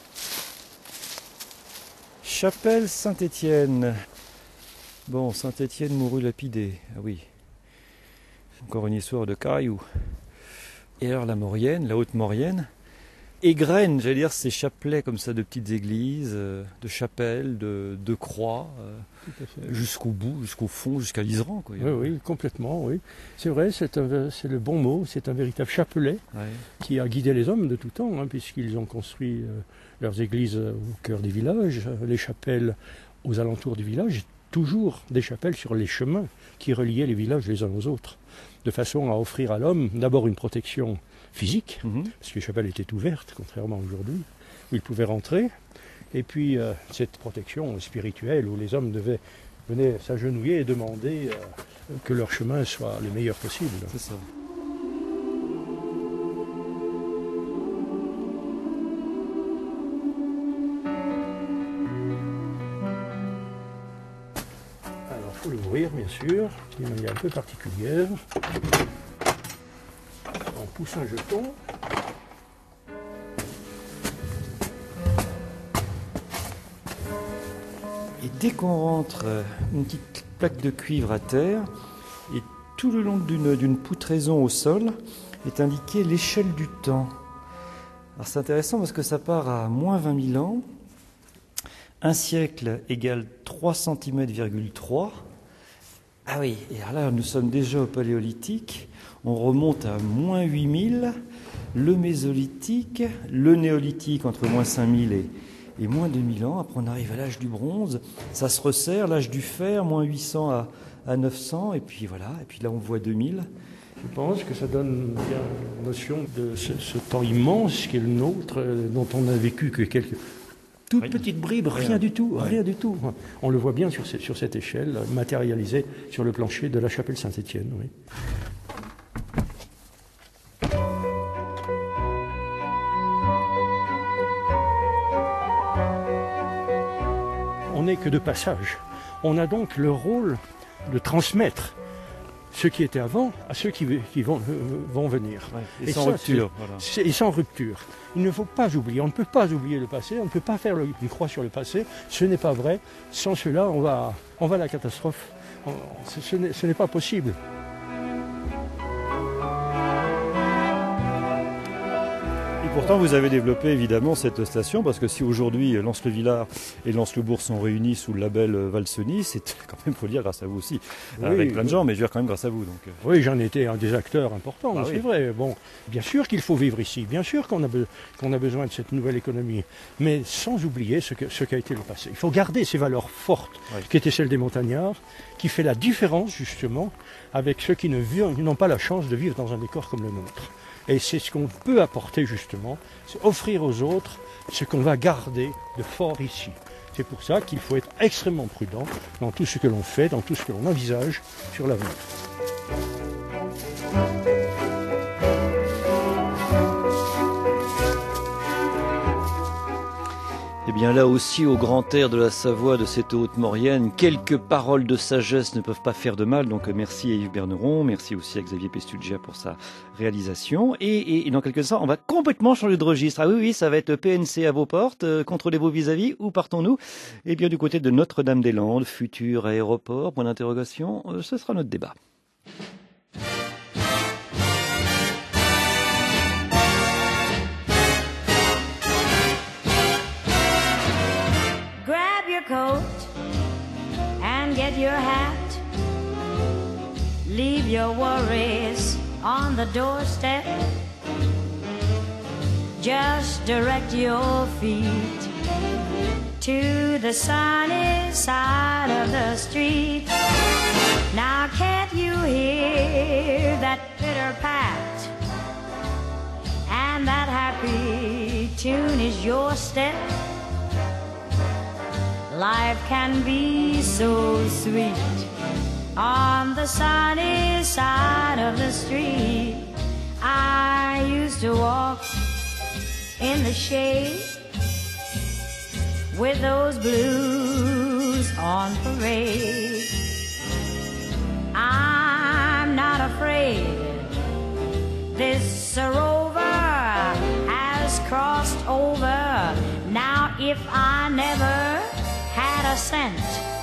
Speaker 6: Chapelle Saint-Étienne. Bon, Saint-Étienne mourut lapidé. Ah oui. Encore une histoire de cailloux. Et alors la Maurienne, la Haute-Maurienne, égrène, j'allais dire, ces chapelets comme ça de petites églises, de chapelles, de croix, jusqu'au bout, jusqu'au fond, jusqu'à l'Iseran. Quoi.
Speaker 12: Oui, complètement, oui. C'est vrai, c'est le bon mot, c'est un véritable chapelet qui a guidé les hommes de tout temps, hein, puisqu'ils ont construit leurs églises au cœur des villages, les chapelles aux alentours du village, toujours des chapelles sur les chemins qui reliaient les villages les uns aux autres, de façon à offrir à l'homme d'abord une protection physique, parce que les chapelles étaient ouvertes, contrairement à aujourd'hui, où ils pouvaient rentrer, et puis cette protection spirituelle où les hommes venaient s'agenouiller et demander que leur chemin soit le meilleur possible.
Speaker 6: C'est ça.
Speaker 12: Alors il faut l'ouvrir bien sûr, d'une manière un peu particulière. On pousse un jeton.
Speaker 6: Et dès qu'on rentre, une petite plaque de cuivre à terre, et tout le long d'une poutraison au sol est indiqué l'échelle du temps. Alors c'est intéressant parce que ça part à moins 20 000 ans. Un siècle égale 3 cm,3. Ah oui, et alors là, nous sommes déjà au Paléolithique. On remonte à moins 8000, le Mésolithique, le Néolithique entre moins 5000 et moins 2000 ans. Après, on arrive à l'âge du bronze. Ça se resserre, l'âge du fer, moins 800 à 900. Et puis voilà, et puis là, on voit 2000.
Speaker 12: Je pense que ça donne bien une notion de ce temps immense qui est le nôtre, dont on n'a vécu que quelques toutes petites bribes, rien du tout. On le voit bien sur cette échelle, matérialisée sur le plancher de la chapelle Saint-Étienne. Oui. On n'est que de passage. On a donc le rôle de transmettre ce qui était avant à ceux qui vont venir.
Speaker 6: Ouais, et sans rupture.
Speaker 12: Et sans rupture. Il ne faut pas oublier, on ne peut pas oublier le passé, on ne peut pas faire une croix sur le passé, ce n'est pas vrai. Sans cela, on va à la catastrophe. Ce n'est pas possible.
Speaker 6: Pourtant, vous avez développé évidemment cette station, parce que si aujourd'hui Lens-le-Villard et Lens-le-Bourg sont réunis sous le label Valseny, c'est quand même, faut le dire, grâce à vous aussi. Oui, avec plein de gens, mais je veux dire quand même grâce à vous. Donc.
Speaker 12: Oui, j'en étais un des acteurs importants, c'est vrai. Bon, bien sûr qu'il faut vivre ici, bien sûr qu'on a besoin de cette nouvelle économie, mais sans oublier ce qu'a été le passé. Il faut garder ces valeurs fortes qui étaient celles des montagnards, qui fait la différence justement avec ceux qui n'ont pas la chance de vivre dans un décor comme le nôtre. Et c'est ce qu'on peut apporter justement, c'est offrir aux autres ce qu'on va garder de fort ici. C'est pour ça qu'il faut être extrêmement prudent dans tout ce que l'on fait, dans tout ce que l'on envisage sur l'avenir.
Speaker 6: Eh bien là aussi, au grand air de la Savoie, de cette Haute-Maurienne, quelques paroles de sagesse ne peuvent pas faire de mal. Donc merci à Yves Berneron, merci aussi à Xavier Pestuggia pour sa réalisation. Et dans quelques instants, on va complètement changer de registre. Ah oui, ça va être PNC à vos portes, contrôlez vos vis-à-vis, où partons-nous? Eh bien du côté de Notre-Dame-des-Landes, futur aéroport, point d'interrogation, ce sera notre débat.
Speaker 13: Coat and get your hat. Leave your worries on the doorstep. Just direct your feet to the sunny side of the street. Now can't you hear that pitter-pat? And that happy tune is your step. Life can be so sweet on the sunny side of the street. I used to walk in the shade with those blues on parade. I'm not afraid. This rover has crossed over. Now if I never had a cent,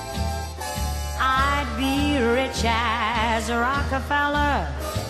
Speaker 13: I'd be rich as Rockefeller.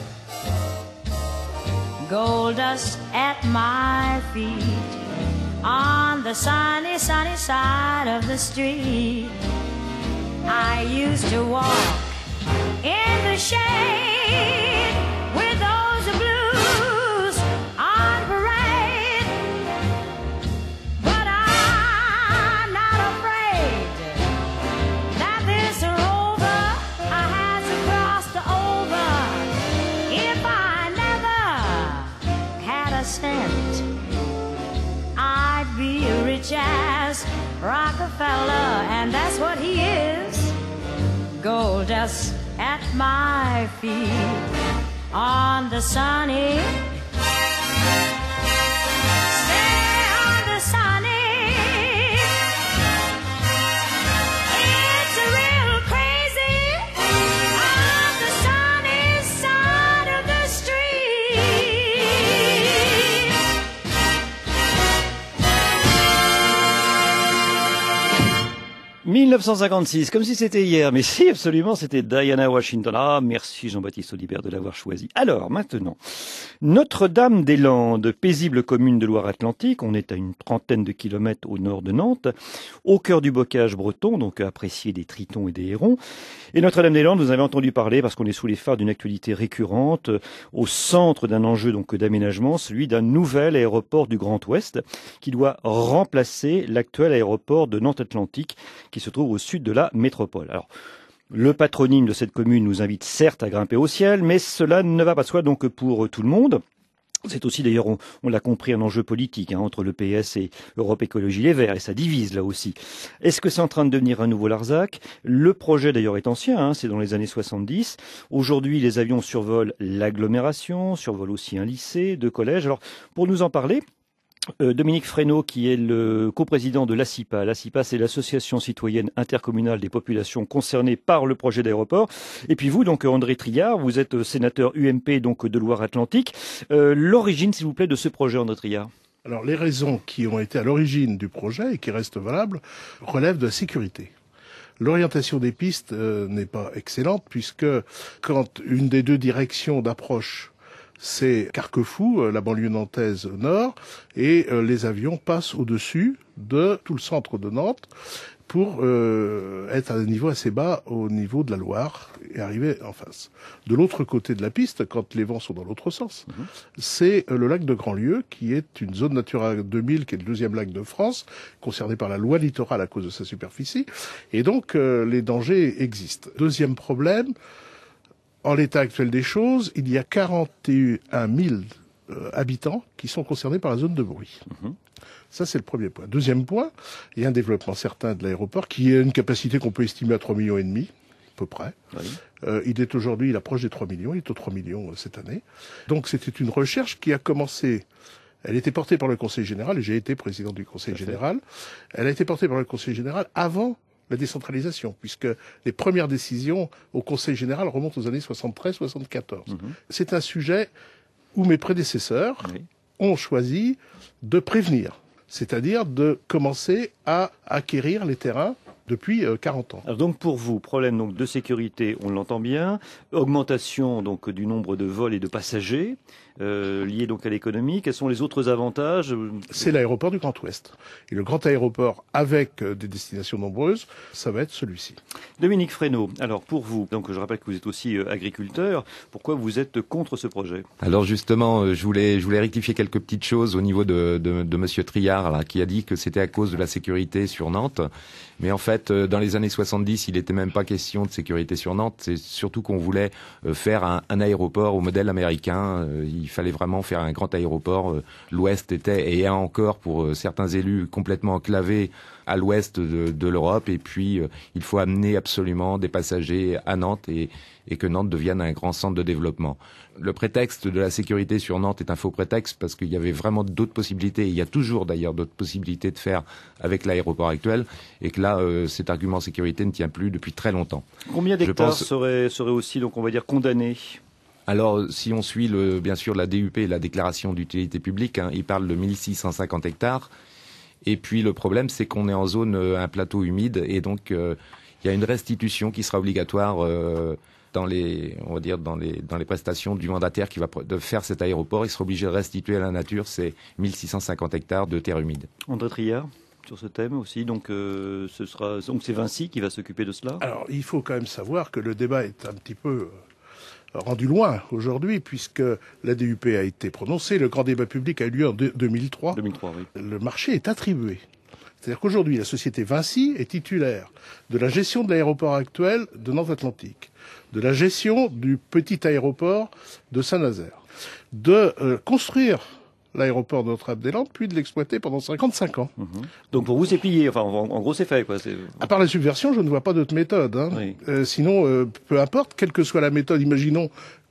Speaker 13: Gold dust at my feet on the sunny, sunny side of the street. I used to walk in the shade with those blues on parade. But I'm not afraid that this rover has crossed over. If I never had a cent, I'd be rich as Rockefeller, and that's what he is. Gold dust at my feet on the sunny, stay on the sunny. It's real crazy on the sunny side of the street.
Speaker 6: 1956, comme si c'était hier, mais si, absolument, c'était Diana Washington. Ah, merci Jean-Baptiste Audibert de l'avoir choisi. Alors, maintenant, Notre-Dame-des-Landes, paisible commune de Loire-Atlantique, on est à une trentaine de kilomètres au nord de Nantes, au cœur du bocage breton, donc apprécié des tritons et des hérons. Et Notre-Dame-des-Landes, vous avez entendu parler, parce qu'on est sous les phares d'une actualité récurrente, au centre d'un enjeu donc d'aménagement, celui d'un nouvel aéroport du Grand Ouest, qui doit remplacer l'actuel aéroport de Nantes-Atlantique, qui se trouve au sud de la métropole. Alors, le patronyme de cette commune nous invite certes à grimper au ciel, mais cela ne va pas de soi donc pour tout le monde. C'est aussi d'ailleurs, on l'a compris, un enjeu politique entre le PS et Europe Écologie Les Verts, et ça divise là aussi. Est-ce que c'est en train de devenir un nouveau Larzac? Le projet d'ailleurs est ancien, c'est dans les années 70. Aujourd'hui, les avions survolent l'agglomération, survolent aussi un lycée, deux collèges. Alors, pour nous en parler, Dominique Fresneau, qui est le coprésident de l'ACIPA. L'ACIPA, c'est l'Association citoyenne intercommunale des populations concernées par le projet d'aéroport. Et puis vous, donc André Triard, vous êtes sénateur UMP donc de Loire-Atlantique. L'origine, s'il vous plaît, de ce projet, André Triard?
Speaker 14: Alors, les raisons qui ont été à l'origine du projet et qui restent valables relèvent de la sécurité. L'orientation des pistes n'est pas excellente puisque quand une des deux directions d'approche c'est Carquefou, la banlieue nantaise nord, et les avions passent au-dessus de tout le centre de Nantes pour être à un niveau assez bas au niveau de la Loire et arriver en face. De l'autre côté de la piste, quand les vents sont dans l'autre sens, c'est le lac de Grandlieu, qui est une zone Natura 2000, qui est le deuxième lac de France, concerné par la loi littorale à cause de sa superficie, et donc les dangers existent. Deuxième problème, en l'état actuel des choses, il y a 41 000 habitants qui sont concernés par la zone de bruit. Ça, c'est le premier point. Deuxième point, il y a un développement certain de l'aéroport qui a une capacité qu'on peut estimer à 3,5 millions, à peu près. Oui. Il approche des 3 millions, il est aux 3 millions cette année. Donc c'était une recherche qui a commencé. Elle était portée par le Conseil général, et j'ai été président du Conseil général. Elle a été portée par le Conseil général avant la décentralisation, puisque les premières décisions au Conseil général remontent aux années 73-74. C'est un sujet où mes prédécesseurs ont choisi de prévenir, c'est-à-dire de commencer à acquérir les terrains depuis 40 ans.
Speaker 6: Alors donc pour vous, problème donc de sécurité, on l'entend bien, augmentation donc du nombre de vols et de passagers liés donc à l'économie. Quels sont les autres avantages?
Speaker 14: C'est l'aéroport du Grand Ouest. Et le grand aéroport avec des destinations nombreuses, ça va être celui-ci.
Speaker 6: Dominique Fresneau, alors pour vous, donc je rappelle que vous êtes aussi agriculteur, pourquoi vous êtes contre ce projet?
Speaker 15: Alors justement, je voulais rectifier quelques petites choses au niveau de Monsieur Triard, là, qui a dit que c'était à cause de la sécurité sur Nantes. Mais en fait, dans les années 70, il n'était même pas question de sécurité sur Nantes. C'est surtout qu'on voulait faire un aéroport au modèle américain. Il fallait vraiment faire un grand aéroport. L'Ouest était et est encore pour certains élus complètement enclavé à l'ouest de l'Europe. Et puis, il faut amener absolument des passagers à Nantes et que Nantes devienne un grand centre de développement. Le prétexte de la sécurité sur Nantes est un faux prétexte parce qu'il y avait vraiment d'autres possibilités. Il y a toujours d'ailleurs d'autres possibilités de faire avec l'aéroport actuel et que là, cet argument sécurité ne tient plus depuis très longtemps.
Speaker 6: Combien d'hectares seraient aussi, donc on va dire, condamnés?
Speaker 15: Alors, si on suit bien sûr la DUP, la déclaration d'utilité publique, il parle de 1650 hectares. Et puis le problème, c'est qu'on est en zone, un plateau humide, et donc il y a une restitution qui sera obligatoire dans les prestations du mandataire qui va de faire cet aéroport. Il sera obligé de restituer à la nature ces 1650 hectares de terre humide.
Speaker 6: André Triard, sur ce thème aussi, donc c'est Vinci qui va s'occuper de cela.
Speaker 14: Alors, il faut quand même savoir que le débat est un petit peu rendu loin aujourd'hui, puisque la DUP a été prononcée, le grand débat public a eu lieu en 2003.
Speaker 6: 2003, oui.
Speaker 14: Le marché est attribué. C'est-à-dire qu'aujourd'hui, la société Vinci est titulaire de la gestion de l'aéroport actuel de Nantes-Atlantique, de la gestion du petit aéroport de Saint-Nazaire, de construire l'aéroport de Notre-Dame-des-Landes, puis de l'exploiter pendant 55 ans.
Speaker 6: Donc pour vous, c'est plié. Enfin, en gros, c'est fait, quoi.
Speaker 14: À part la subversion, je ne vois pas d'autre méthode. Oui. Sinon, peu importe, quelle que soit la méthode, imaginons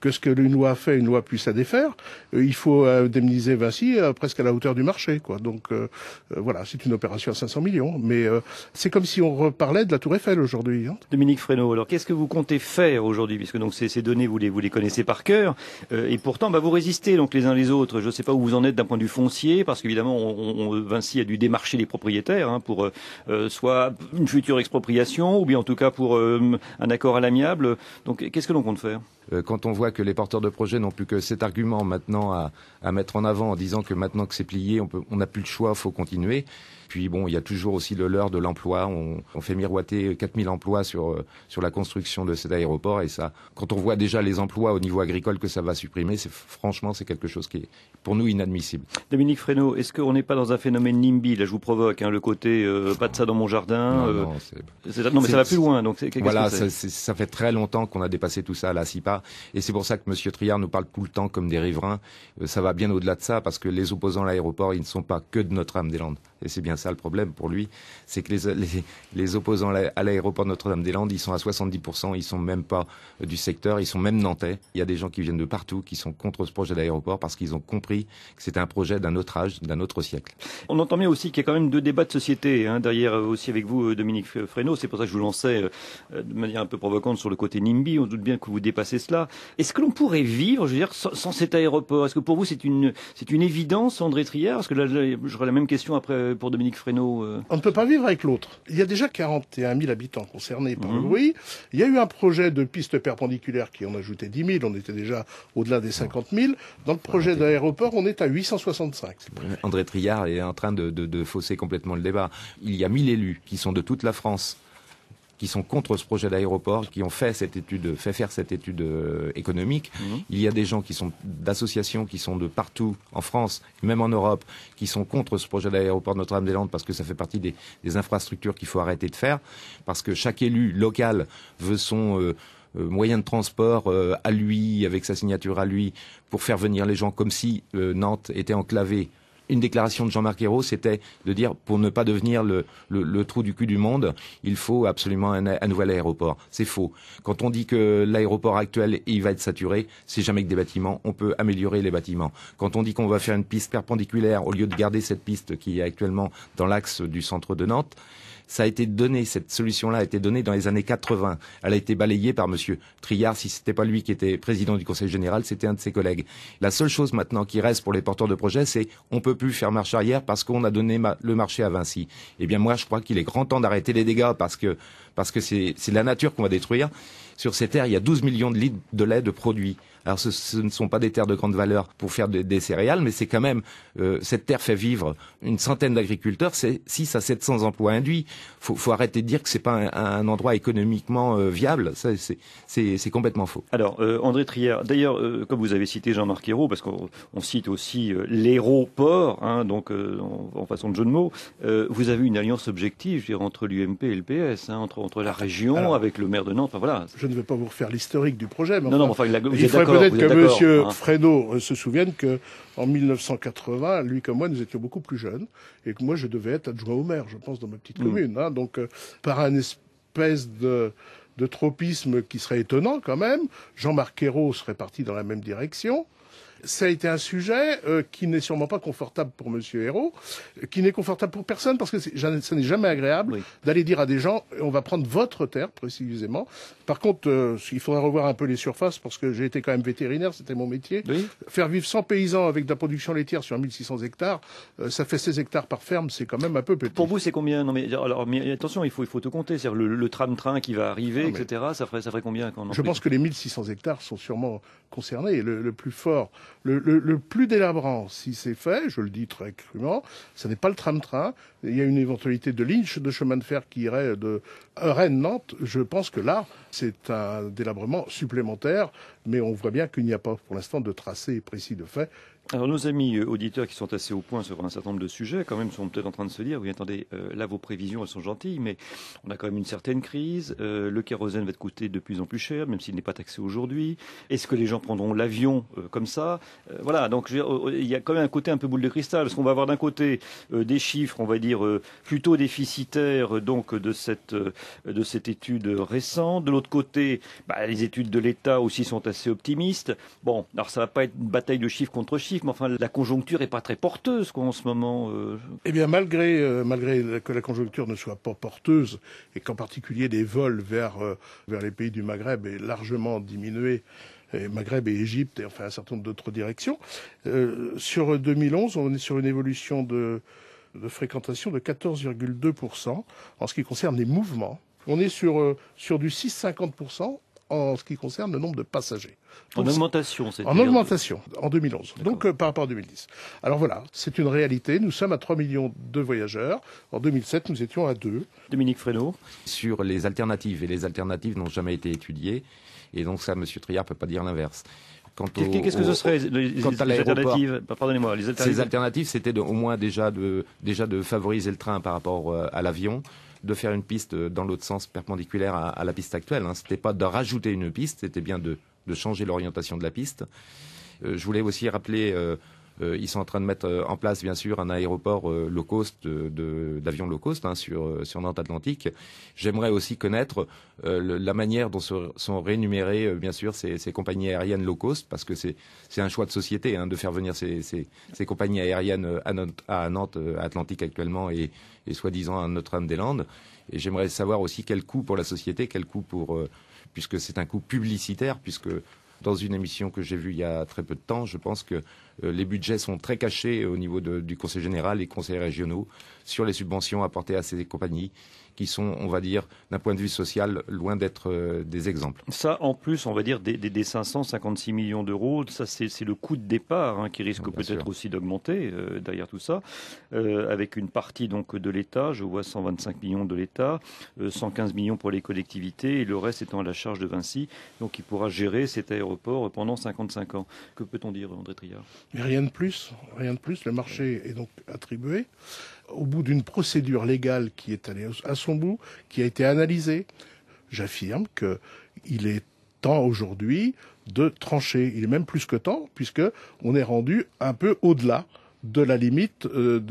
Speaker 14: que ce que une loi a fait, une loi puisse la défaire. Il faut indemniser Vinci presque à la hauteur du marché, quoi. Donc voilà, c'est une opération à 500 millions. Mais c'est comme si on reparlait de la Tour Eiffel aujourd'hui. Hein.
Speaker 6: Dominique Fresneau, alors qu'est-ce que vous comptez faire aujourd'hui, puisque donc ces données vous les connaissez par cœur, et pourtant vous résistez donc les uns les autres. Je ne sais pas où vous en êtes d'un point de vue foncier, parce qu'évidemment Vinci a dû démarcher les propriétaires pour soit une future expropriation, ou bien en tout cas pour un accord à l'amiable. Donc qu'est-ce que l'on compte faire ?
Speaker 15: Quand on voit que les porteurs de projets n'ont plus que cet argument maintenant à mettre en avant en disant que maintenant que c'est plié, on n'a plus le choix, il faut continuer. Puis bon, il y a toujours aussi le leurre de l'emploi. On fait miroiter 4000 emplois sur la construction de cet aéroport. Et ça, quand on voit déjà les emplois au niveau agricole que ça va supprimer, franchement, c'est quelque chose qui est pour nous inadmissible.
Speaker 6: Dominique Fresneau, est-ce qu'on n'est pas dans un phénomène NIMBY ? Là, je vous provoque, le côté pas de ça dans mon jardin. Non, mais ça va plus loin. Donc
Speaker 15: voilà, ça fait très longtemps qu'on a dépassé tout ça à la CIPA. Et c'est pour ça que M. Triard nous parle tout le temps comme des riverains. Ça va bien au-delà de ça, parce que les opposants à l'aéroport, ils ne sont pas que de Notre-Dame-des-Landes. Et c'est bien ça le problème pour lui, c'est que les opposants à l'aéroport de Notre-Dame-des-Landes, ils sont à 70%, ils sont même pas du secteur, ils sont même nantais. Il y a des gens qui viennent de partout, qui sont contre ce projet d'aéroport parce qu'ils ont compris que c'était un projet d'un autre âge, d'un autre siècle.
Speaker 6: On entend bien aussi qu'il y a quand même 2 débats de société derrière aussi avec vous, Dominique Fresneau. C'est pour ça que je vous lançais de manière un peu provocante sur le côté NIMBY. On doute bien que vous dépassez cela. Est-ce que l'on pourrait vivre, je veux dire, sans cet aéroport ? Est-ce que pour vous c'est une évidence, André Triard ? Parce que là, j'aurais la même question après pour Dominique Fresneau.
Speaker 14: On ne peut pas vivre avec l'autre. Il y a déjà 41 000 habitants concernés par le bruit. Il y a eu un projet de piste perpendiculaire qui en ajoutait 10 000. On était déjà au-delà des 50 000. Dans le projet d'aéroport, on est à 865.
Speaker 15: André Triard est en train de fausser complètement le débat. Il y a 1000 élus qui sont de toute la France, qui sont contre ce projet d'aéroport, qui ont fait faire cette étude économique. Il y a des gens qui sont d'associations qui sont de partout en France, même en Europe, qui sont contre ce projet d'aéroport de Notre-Dame-des-Landes parce que ça fait partie des infrastructures qu'il faut arrêter de faire, parce que chaque élu local veut son moyen de transport à lui, avec sa signature à lui, pour faire venir les gens comme si Nantes était enclavée. Une déclaration de Jean-Marc Ayrault, c'était de dire, pour ne pas devenir le trou du cul du monde, il faut absolument un nouvel aéroport. C'est faux. Quand on dit que l'aéroport actuel, il va être saturé, c'est jamais que des bâtiments. On peut améliorer les bâtiments. Quand on dit qu'on va faire une piste perpendiculaire, au lieu de garder cette piste qui est actuellement dans l'axe du centre de Nantes, ça a été donné, cette solution-là a été donnée dans les années 80. Elle a été balayée par Monsieur Triard. Si c'était pas lui qui était président du Conseil général, c'était un de ses collègues. La seule chose maintenant qui reste pour les porteurs de projets, c'est on peut plus faire marche arrière parce qu'on a donné le marché à Vinci. Eh bien, moi, je crois qu'il est grand temps d'arrêter les dégâts parce que c'est la nature qu'on va détruire. Sur ces terres, il y a 12 millions de litres de lait de produits. Alors ce ne sont pas des terres de grande valeur pour faire des céréales, mais c'est quand même, cette terre fait vivre une centaine d'agriculteurs, c'est 600 à 700 emplois induits. Faut arrêter de dire que c'est pas un endroit économiquement viable, ça c'est complètement faux.
Speaker 6: Alors André Triard, d'ailleurs comme vous avez cité Jean-Marc Ayrault, parce qu'on cite aussi l'aéroport, donc en façon de jeu de mots, vous avez une alliance objective, je dirais, entre l'UMP et le PS, entre la région, avec le maire de Nantes, enfin voilà.
Speaker 14: Je ne vais pas vous refaire l'historique du projet, mais
Speaker 6: il faudrait
Speaker 14: peut-être que M. Fresneau se souvienne qu'en 1980, lui comme moi, nous étions beaucoup plus jeunes et que moi, je devais être adjoint au maire, je pense, dans ma petite commune. Donc, par un espèce de tropisme qui serait étonnant quand même, Jean-Marc Ayrault serait parti dans la même direction. Ça a été un sujet qui n'est sûrement pas confortable pour M. Ayrault, qui n'est confortable pour personne, parce que ça n'est jamais agréable d'aller dire à des gens on va prendre votre terre précisément. Par contre, il faudrait revoir un peu les surfaces, parce que j'ai été quand même vétérinaire, c'était mon métier. Faire vivre 100 paysans avec de la production laitière sur 1600 hectares, ça fait 16 hectares par ferme, c'est quand même un peu petit.
Speaker 6: Pour vous, c'est combien? Non mais attention, il faut te compter, c'est-à-dire le tram-train qui va arriver, etc. Ça ferait combien quand on
Speaker 14: Je pense que les 1600 hectares sont sûrement concernés. Le plus fort, le plus délabrant, si c'est fait, je le dis très crûment, ce n'est pas le tram-train. Il y a une éventualité de ligne de chemin de fer qui irait de Rennes-Nantes. Je pense que là, c'est un délabrement supplémentaire, mais on voit bien qu'il n'y a pas pour l'instant de tracé précis de fait
Speaker 6: Alors nos amis auditeurs qui sont assez au point sur un certain nombre de sujets, quand même, sont peut-être en train de se dire, oui, attendez, là vos prévisions elles sont gentilles, mais on a quand même une certaine crise, le kérosène va te coûter de plus en plus cher, même s'il n'est pas taxé aujourd'hui. Est-ce que les gens prendront l'avion comme ça? Voilà, donc il y a quand même un côté un peu boule de cristal, parce qu'on va avoir d'un côté des chiffres, on va dire, plutôt déficitaires donc de cette étude récente. De l'autre côté, les études de l'État aussi sont assez optimistes. Bon, alors ça va pas être une bataille de chiffres contre chiffres, mais enfin la conjoncture est pas très porteuse en ce moment.
Speaker 14: Eh bien, malgré que la conjoncture ne soit pas porteuse et qu'en particulier les vols vers les pays du Maghreb aient largement diminué, et Maghreb et Égypte et enfin un certain nombre d'autres directions, sur 2011, on est sur une évolution de fréquentation de 14,2% en ce qui concerne les mouvements. On est sur du 6,50% en ce qui concerne le nombre de passagers.
Speaker 6: Donc, en augmentation, c'est
Speaker 14: en augmentation, en 2011, donc par rapport à 2010. Alors voilà, c'est une réalité. Nous sommes à 3 millions de voyageurs. En 2007, nous étions à 2.
Speaker 6: Dominique Fresneau.
Speaker 15: Sur les alternatives, et les alternatives n'ont jamais été étudiées, et donc ça, M. Triard ne peut pas dire l'inverse.
Speaker 6: Qu'est-ce que ce serait les alternatives? Pardonnez-moi, les alternatives.
Speaker 15: Ces alternatives, c'était au moins déjà de favoriser le train par rapport à l'avion, de faire une piste dans l'autre sens perpendiculaire à la piste actuelle. C'était pas de rajouter une piste, c'était bien de changer l'orientation de la piste. Je voulais aussi rappeler, ils sont en train de mettre en place bien sûr un aéroport low cost d'avions low cost sur Nantes Atlantique. J'aimerais aussi connaître la manière dont sont rémunérées bien sûr ces compagnies aériennes low cost, parce que c'est un choix de société de faire venir ces compagnies aériennes à Nantes Atlantique actuellement et soi-disant à Notre-Dame-des-Landes. Et j'aimerais savoir aussi quel coût pour la société, quel coût puisque c'est un coût publicitaire, puisque dans une émission que j'ai vue il y a très peu de temps, je pense que les budgets sont très cachés au niveau du Conseil général et conseils régionaux sur les subventions apportées à ces compagnies qui sont, on va dire, d'un point de vue social, loin d'être des exemples.
Speaker 6: Ça, en plus, on va dire, des 556 millions d'euros, ça c'est le coût de départ qui risque peut-être aussi d'augmenter derrière tout ça, avec une partie donc de l'État, je vois 125 millions de l'État, 115 millions pour les collectivités, et le reste étant à la charge de Vinci, donc il pourra gérer cet aéroport pendant 55 ans. Que peut-on dire, André Triard?
Speaker 14: Mais rien de plus, le marché est donc attribué. Au bout d'une procédure légale qui est allée à son bout, qui a été analysée, j'affirme qu'il est temps aujourd'hui de trancher. Il est même plus que temps, puisque on est rendu un peu au-delà de la limite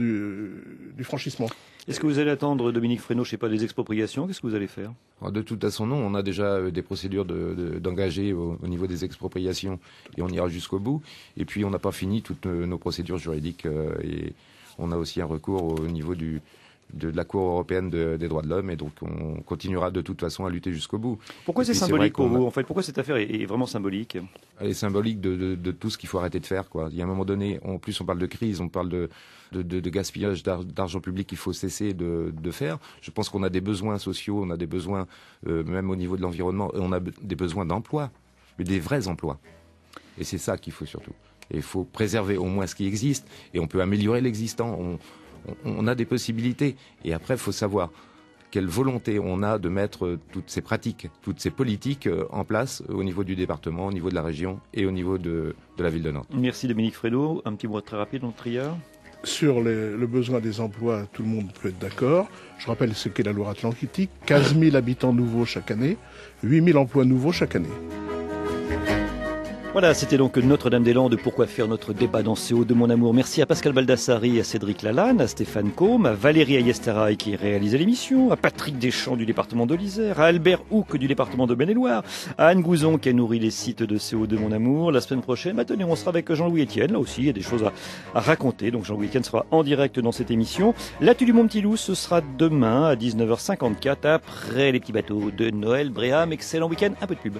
Speaker 14: du franchissement.
Speaker 6: Est-ce que vous allez attendre, Dominique Fresneau, je ne sais pas, des expropriations? Qu'est-ce que vous allez faire?
Speaker 15: De toute façon, non. On a déjà des procédures d'engager au niveau des expropriations et on ira jusqu'au bout. Et puis, on n'a pas fini toutes nos procédures juridiques et on a aussi un recours au niveau de la Cour européenne des droits de l'homme, et donc on continuera de toute façon à lutter jusqu'au bout.
Speaker 6: Pourquoi c'est symbolique pour vous, en fait? Pourquoi cette affaire est vraiment symbolique?
Speaker 15: Elle est symbolique de tout ce qu'il faut arrêter de faire, quoi. Il y a un moment donné, en plus on parle de crise, on parle de gaspillage d'argent public qu'il faut cesser de faire. Je pense qu'on a des besoins sociaux, on a des besoins même au niveau de l'environnement, et on a des besoins d'emploi, mais des vrais emplois. Et c'est ça qu'il faut surtout. Et il faut préserver au moins ce qui existe, et on peut améliorer l'existant. On a des possibilités. Et après, il faut savoir quelle volonté on a de mettre toutes ces pratiques, toutes ces politiques en place au niveau du département, au niveau de la région et au niveau de la ville de Nantes.
Speaker 6: Merci Dominique Fresneau. Un petit mot très rapide, André Triard.
Speaker 14: Sur le besoin des emplois, tout le monde peut être d'accord. Je rappelle ce qu'est la Loire-Atlantique. 15 000 habitants nouveaux chaque année, 8 000 emplois nouveaux chaque année.
Speaker 6: Voilà, c'était donc Notre-Dame-des-Landes, pourquoi faire notre débat dans CO de mon amour. Merci à Pascal Baldassari, à Cédric Lalanne, à Stéphane Combe, à Valérie Ayestaraï qui réalisait l'émission, à Patrick Deschamps du département de l'Isère, à Albert Houck du département de Maine-et-Loire, à Anne Gouzon qui a nourri les sites de CO de mon amour. La semaine prochaine, tenez, on sera avec Jean-Louis Etienne. Là aussi, il y a des choses à raconter. Donc Jean-Louis Etienne sera en direct dans cette émission. L'actu du Mon Petit Loup, ce sera demain à 19h54 après les petits bateaux de Noël Bréham. Excellent week-end, un peu de pub.